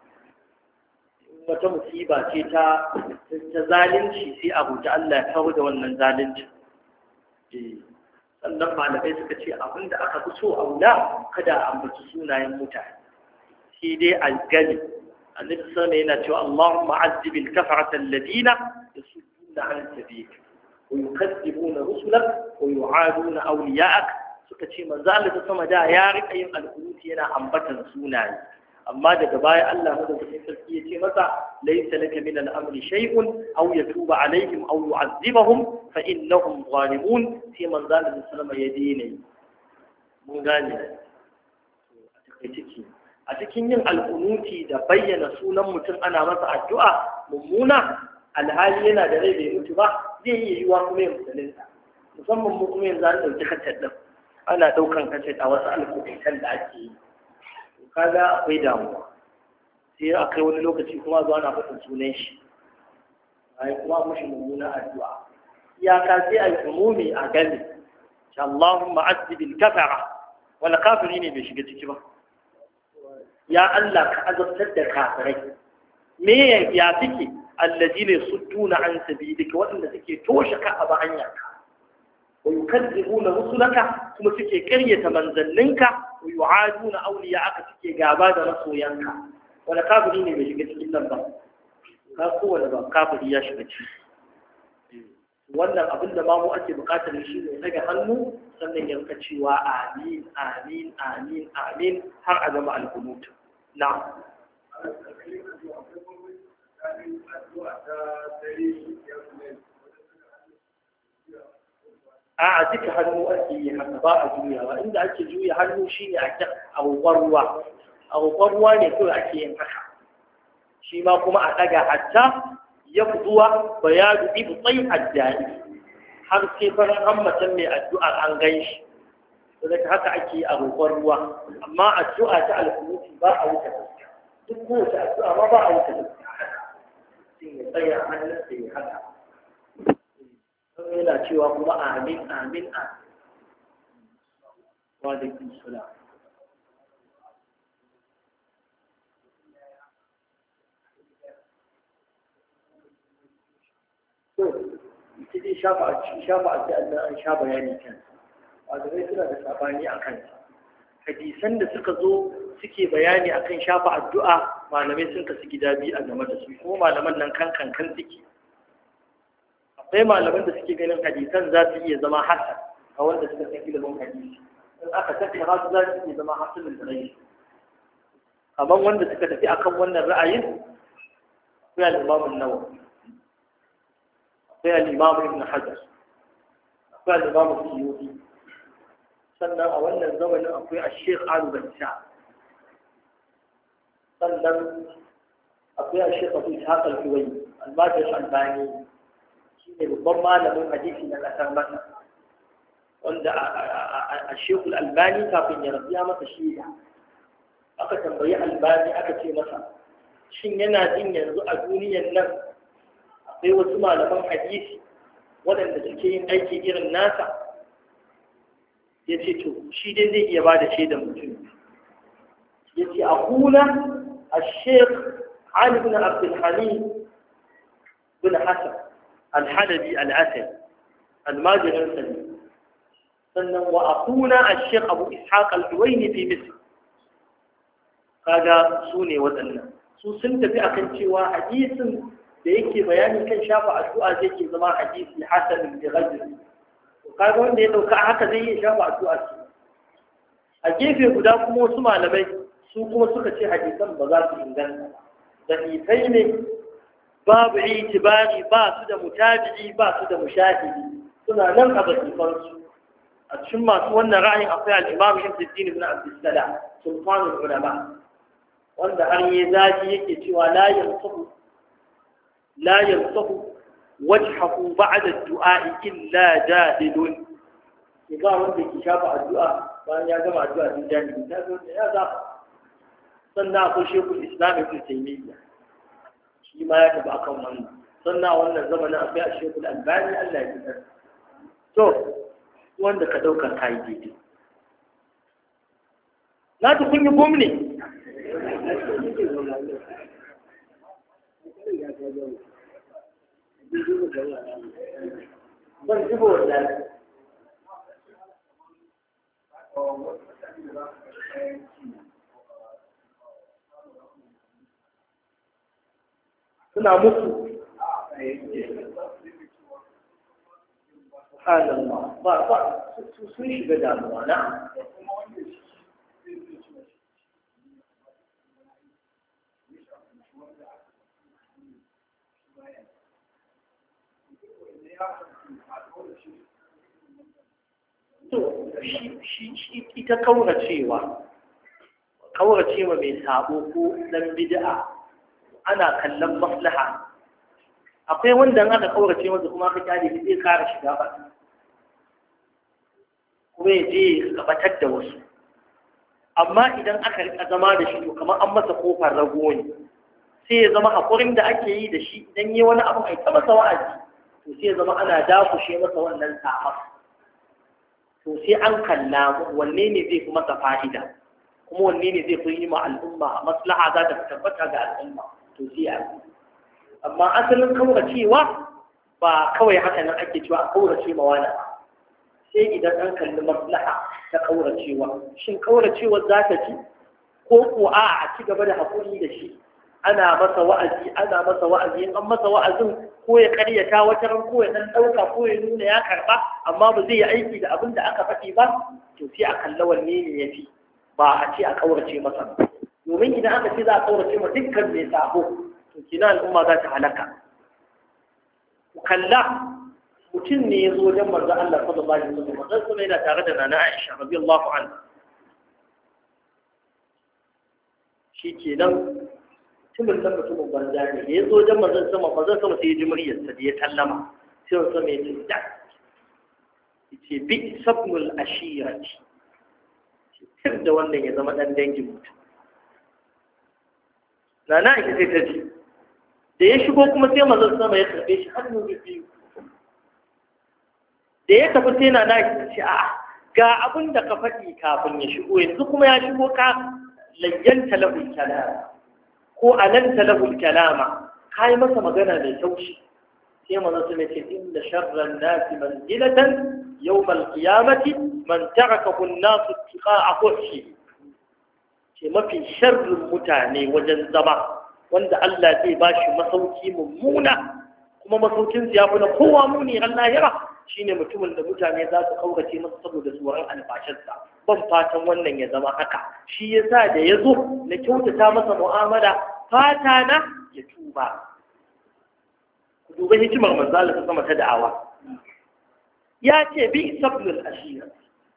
Wata musiba ce ta ta zalunci sai a roƙi Allah ya kawo da wannan zalunci. Sannan malamai suka ce abinda aka fi so aula kada a ambaci sunayen mutane, sai dai a gani. Annabi sallallahu alaihi yana cewa Allahumma azzibil kafarata alladina yasudduna an sabik wa yukazzibuna rusulak wa yu'aduna awliya'ak. Suka ce manzo Allah ta sama da ya rika yin alƙunuti yana ambatan sunaye, amma daga baya Allah madaukakin sarki ya ce masa laysa laka min al-amri shay'un aw yatuba alaihim aw yu'azzibahum fa innahum zalimun. Sai manzo Allah sallama ya dine. Mun gane a takaice a cikin yin alƙunuti da bayyana sunan mutum ana masa addu'a mummuna alhali yana da rai bai mutu ba, zai iya yiwa kuma ya musulunta. Musamman mu kuma yanzu an ɗauki kaset ɗin, ana ɗaukan kaset a wasu alƙunutan da ake yi. Kaga akwai damuwa, sai a kai wani lokaci kuma zuwa na faɗin sunan shi, bayan kuma mashi mummuna addu'a. Iyaka sai a yi umumi a gani, sha Allahumma azzibil kafara, wani kafiri ne bai shiga ciki ba. Ya Allah ka azabtar da kafirai. Me ya suke? Allazina yasudduna an sabilika, waɗanda suke toshe ka a hanyarka. Wa yukazzibuna rusulaka, kuma suke ƙaryata manzanninka. Wa yu'aduna awliya'aka, suke gaba da masoyanka. Wani kafiri ne bai shiga cikin nan ba? Ka kowane ba kafiri ya shiga ciki. Wannan abin da ma mu ake buƙatar shi ne daga hannu, sannan ya rika cewa amin amin amin amin har a zama alqunut. Na'am. a duka hannu ake yi haka ba a juyawa. Inda ake juya hannu shine a roƙon ruwa, a roƙon ruwa ne kawai ake yin haka. Shi ma kuma a ɗaga hatta ya zuwa bayanu ibtsai addani, har sai farin hammatan mai addu'ar an gan shi. Daga haka ake a roƙon ruwa, amma addu'a ta alkunuti ba a wuce fuska. Duk kowace addu'a ma ba a wuce fuska. Sai ya tsaya hannun sai ya haka. Yana cewa kuma amin amin amin. Wa alaikum salam. To, ita dai shafa shafa addu'a an sha bayani kan. Wadda suna da sabani a kansa. Hadisan da suka zo suke bayani akan shafa addu'a, malamai sun kasu gida biyu a game da su, kuma malaman nan kan kan kan suke. akwai malaman da suke ganin hadisan za su iya zama hasan a wanda suka san ilimin hadisi in aka tafi hasu za su iya zama hasanin da rai kamar wanda suka tafi akan wannan ra'ayin akwai al-Imam an-Nawawi akwai al-Imam Ibn Hajar akwai al-Imam Suyuti sannan a wannan zamanin akwai al-Sheikh Al-Batta sannan akwai al-Sheikh Abu Ishaq al-Huwaini al-Majid al-Albani shi ne babban malamin hadisi na kasar Masar wanda al-Sheikh al-Albani kafin ya rasu ya masa shida aka tambayi Albani aka ce masa shin yana jin yanzu a duniyar nan akwai wasu malaman hadisi waɗanda suke yin aiki irin nasa ya ce to shi dai zai iya ba da shaidan mutum ya ce a kula a sheikh Ali bin Abdulhamid bin Hassan al-Halabi al-Asad al-Majirin Sani sannan wa a kula a sheikh Abu Ishaq al-Huwaini fi Misr kaga su ne waɗannan su sun tafi akan cewa hadisin da yake bayani kan shafa addu'a zai ke zama hadisi hasan bi ghayri to kaga wanda ya dauka haka zai yi shafa addu'a ce a gefe guda kuma wasu malamai su kuma suka ce hadisan ba za su inganta da ifai ne babu itibari ba su da mutabi'i ba su da mushahidi suna nan a bakifansu a cikin masu wannan ra'ayin akwai al-Imam Ibn ibn Abdussalam sultanul ulama wanda har yi zafi yake cewa la yansahu la yansahu wajhahu ba'da ad-du'a illa jahilun ba wanda ke shafa addu'a bayan ya gama addu'a din jahili ta zo ya za sannan akwai shekul islam ibn taymiyyah shi ma ya tafi akan wannan sannan wannan zamanin akwai a shekul albani Allah ya tsare to wanda ka dauka kai daidai na ta kun yi gumne ban zubo wannan suna musu subhanallah ba ba sun shiga damuwa na to shi ita kauracewa kauracewa mai sabo ko dan bid'a ana kallon maslaha akwai wanda an aka kaurace masa kuma aka kyale shi zai kara shiga ba kuma ya je gabatar da wasu amma idan aka rika zama da shi to kamar an masa kofar rago ne sai ya zama hakurin da ake yi da shi idan yi wani abu ai ta masa wa'azi to sai ya zama ana dakushe masa wannan safa to sai an kalla wanne ne zai fi masa fa'ida kuma wanne ne zai fi yi ma al'umma maslaha za ta tabbata ga al'umma to sai a amma asalin kauracewa ba kawai haka nan ake cewa a kaurace ma wani sai idan an kalli maslaha ta kauracewa shin kauracewa za ta ci ko ko a a ci gaba da hakuri da shi ana masa wa'azi ana masa wa'azi in an masa wa'azin ko ya karyata wata ran ko ya dan dauka ko ya nuna ya karba amma ba zai yi aiki da abin da aka faɗi ba to sai a kalla wanne ne yafi ba a ce a kaurace masa domin idan aka ce za a kaurace ma dukkan mai sabo to kina al'umma za ta halaka ku kalla mutum ne ya zo wajen manzo Allah sallallahu alaihi wasallam manzo sama yana tare da nana Aisha radiyallahu anha shikenan mutumin nan mutumin banza ne ya zo wajen manzo sama manzo sama sai ya ji muryar sa da ya sallama sai manzo sama ya ce da yace bi sabnul ashirati tir da wannan ya zama dan dangin mutum nana Aisha sai ta ce da ya shigo kuma sai manzo sama ya karbe shi hannu biyu da ya tafi sai na na ce a ga abin da ka faɗi kafin ya shigo yanzu kuma ya shigo ka layyanta lahul kalama ko alanta lahul kalama ka yi masa magana mai taushi sai manzo sun ce inna sharran nasi manzilatan yawm al-qiyamati man tarakahu an-nasu ittiqa'a fuhshi ce mafi sharrin mutane wajen zama wanda Allah zai bashi masauki mummuna kuma masaukin ya fi na kowa muni ran lahira shine mutumin da mutane za su kaurace masa saboda tsoron albashinsa. Ban fatan wannan ya zama haka, shi yasa da ya zo na kyautata masa mu'amala fata na ya tuba. Ku duba hikimar manzo Allah ta sama ta da'awa. Ya ce bi sablul ashira.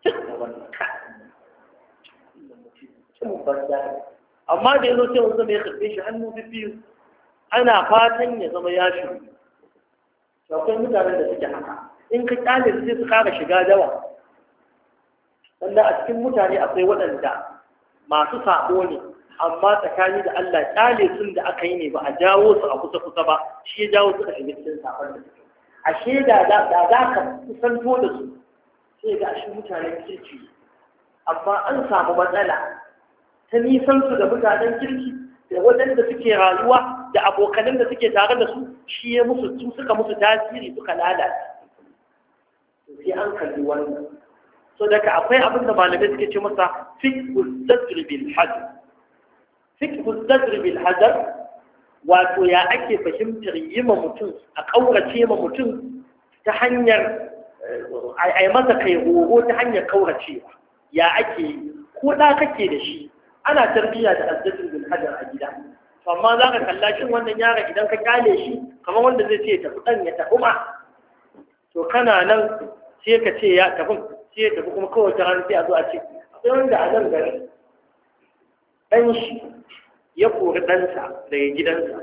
Amma da yazo sai wanda ya karbe shi hannu biyu ana fatan ya zama ya shiru. Akwai mutanen da suke haka. In ka kyale sai su kara shiga dawa. Wanda a cikin mutane akwai waɗanda masu sabo ne, amma tsakani da Allah kyale sun da aka yi ne ba a jawo su a kusa kusa ba, shi ya jawo suka shiga cikin sabon da suke. Ashe da da za ka kusanto da su sai ga shi mutanen kirki, amma an samu matsala ta nisan su da mutanen kirki da waɗanda suke rayuwa da abokanan da suke tare da su, shi ya musu su suka musu tasiri suka lalace. Sai an kalli wannan. So daga akwai abin da malamai suke ce masa fiqhul zadr bil hadar. Fiqhul zadr bil hadar wato ya ake fahimtar yi ma mutum a kaurace ma mutum ta hanyar a yi masa kai horo ta hanyar kauracewa. Ya ake ko da kake da shi ana tarbiyya da azzadr bil hadar a gida. Amma za ka kalla shin wannan yaron idan ka kyale shi kamar wanda zai ce ya tafi ɗan ya tafi ma. To kana nan sai ka ce ya tafi sai ya tafi kuma kawai ta hannu sai a zo a ce akwai wanda a nan gari ɗan shi ya kori ɗansa daga gidansa.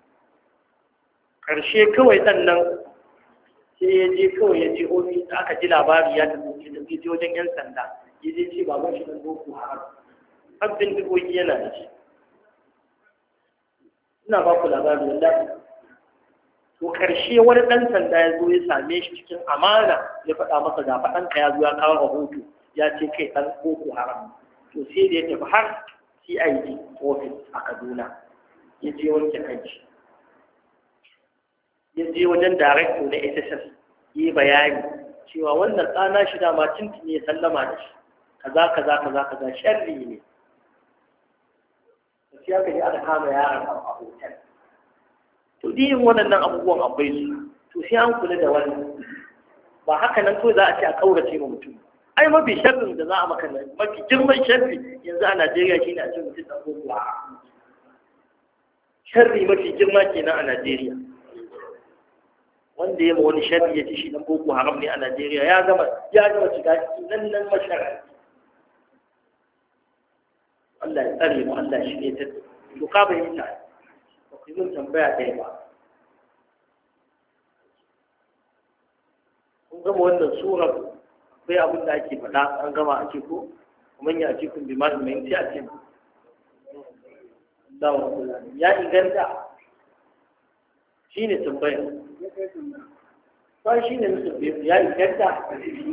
Ƙarshe kawai ɗan nan sai ya je kawai ya je ofis aka ji labari ya tafi ya tafi je wajen 'yan sanda ya je ce baban shi ɗan boko haram. Habbin dukoki yana da shi. Ina ba ku labari wallahi. To ƙarshe wani ɗan sanda ya zo ya same shi cikin amana ya faɗa masa ga faɗanka ya zo ya kawo rahoto ya ce kai ɗan boko haram. To sai da ya tafi har C I D office a Kaduna ya je wanke kanshi. Ya je wajen director na S S S yi bayani cewa wannan ɗana shi dama tuntuni ya sallama da shi kaza kaza kaza kaza sharri ne. Sai aka je aka kama yaron a hotel. To yin waɗannan abubuwan akwai su, to sai an kula da wannan. Ba haka nan to za a ce a kaurace ma mutum. Ai mafi sharrin da za a maka nan, mafi girman sharri yanzu a Najeriya shine a ce mutum ɗan boko haram. Sharri mafi girma kenan a Najeriya. Wanda ya ma wani sharri ya ce shi ɗan boko haram ne a Najeriya ya gama ya gama shiga cikin nan nan masharar. Allah ya tsare mu, Allah shi ne ta to ka bayyana ba ku yi tambaya ɗaya ba. Kun gama wannan surar akwai abin da ake faɗa an gama ake ko kuma ya ake kun bi ma da mai sai a ce Allah ya inganta shi ne tambaya ba shi ne musu ya inganta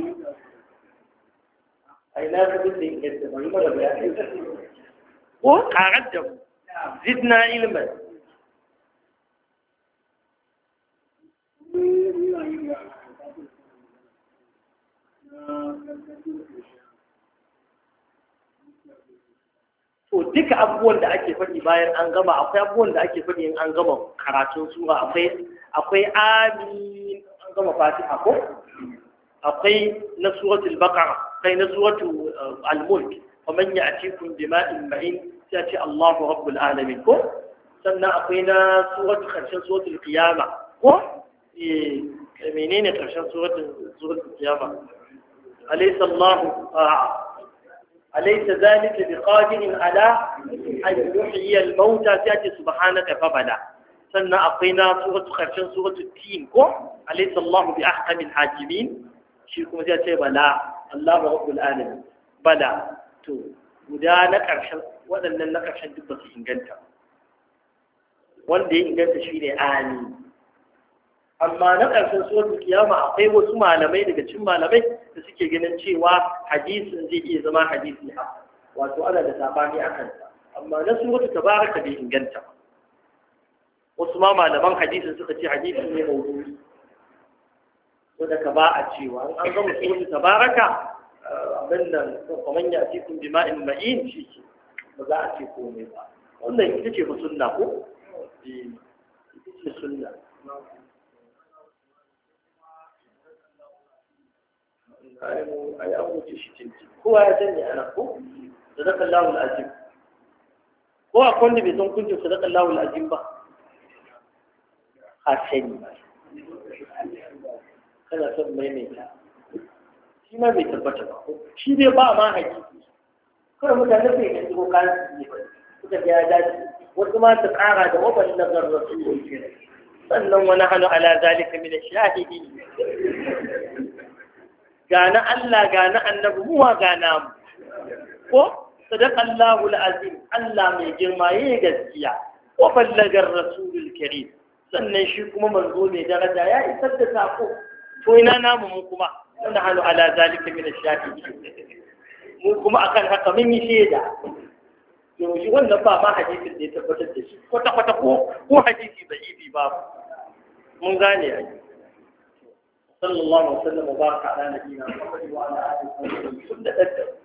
a ina ka bin da inganta ba yi mara bayani ko ƙarar da zidna ilmin. To duka abubuwan da ake faɗi bayan an gama akwai abubuwan da ake faɗi in an gama karatun sura akwai akwai amin an gama fatiha ko akwai na suratul baqara akwai na suratul al-mulk faman ya'tikum bima'in ma'in sai ce Allahu rabbul alamin ko sannan akwai na suratul karshen suratul qiyama ko eh menene karshen suratul suratul qiyama alaysa Allahu أليس ذلك بقادر على أن يحيي الموتى تأتي سبحانك فبلا سنة أقينا سورة خرشان سورة التين كو أليس الله بأحكم الحاكمين شيكم تأتي بلا الله رب العالمين بلا تو ودا نكرشان وأن نكرشان دبس إنجنتا وأن دي إنجنتا شيني آمين amma na ƙarshen suratul kiyama akwai wasu malamai daga cikin malamai da suke ganin cewa hadisin zai iya zama hadisi ha wato ana da sabani a kansa amma na suratul tabaraka bai inganta wasu ma malaman hadisin suka ce hadisi ne mawdu'i to da ka ba a cewa an gama suratul tabaraka abin nan kaman ya ce kun bima'in ma'in shi ce ba za a ce komai ba wannan ita ce fa sunna ko ita ce sunna ai mu ai an wuce shi tinti kowa ya sani ana ko sadaqallahu alazim ko akwai wanda bai san kuncin sadaqallahu alazim ba a sani ba kana son maimaita shi ma bai tabbata ba shi dai ba ma hakiki kawai mutane sai ka shigo kayan su ne suka ga ya dace wasu ma su ƙara da waban nazar rasul sannan wani hannu ala zalika min shahidi ga na Allah ga na annabi muwa ga namu ko sadaqallahu alazim Allah mai girma yayi gaskiya wa ballagar rasulul karim sannan shi kuma manzo mai daraja ya isar da sako to ina namu mu kuma wani hannu ala zalika min shahidi mu kuma akan haka mun yi shaida yanzu wannan ba ma hadisin da ya tabbatar da shi kwata kwata ko ko hadisi da ibi ba mun gane ai sallallahu alaihi wasallam wa baraka ala nabiyina Muhammad wa ala alihi wa sahbihi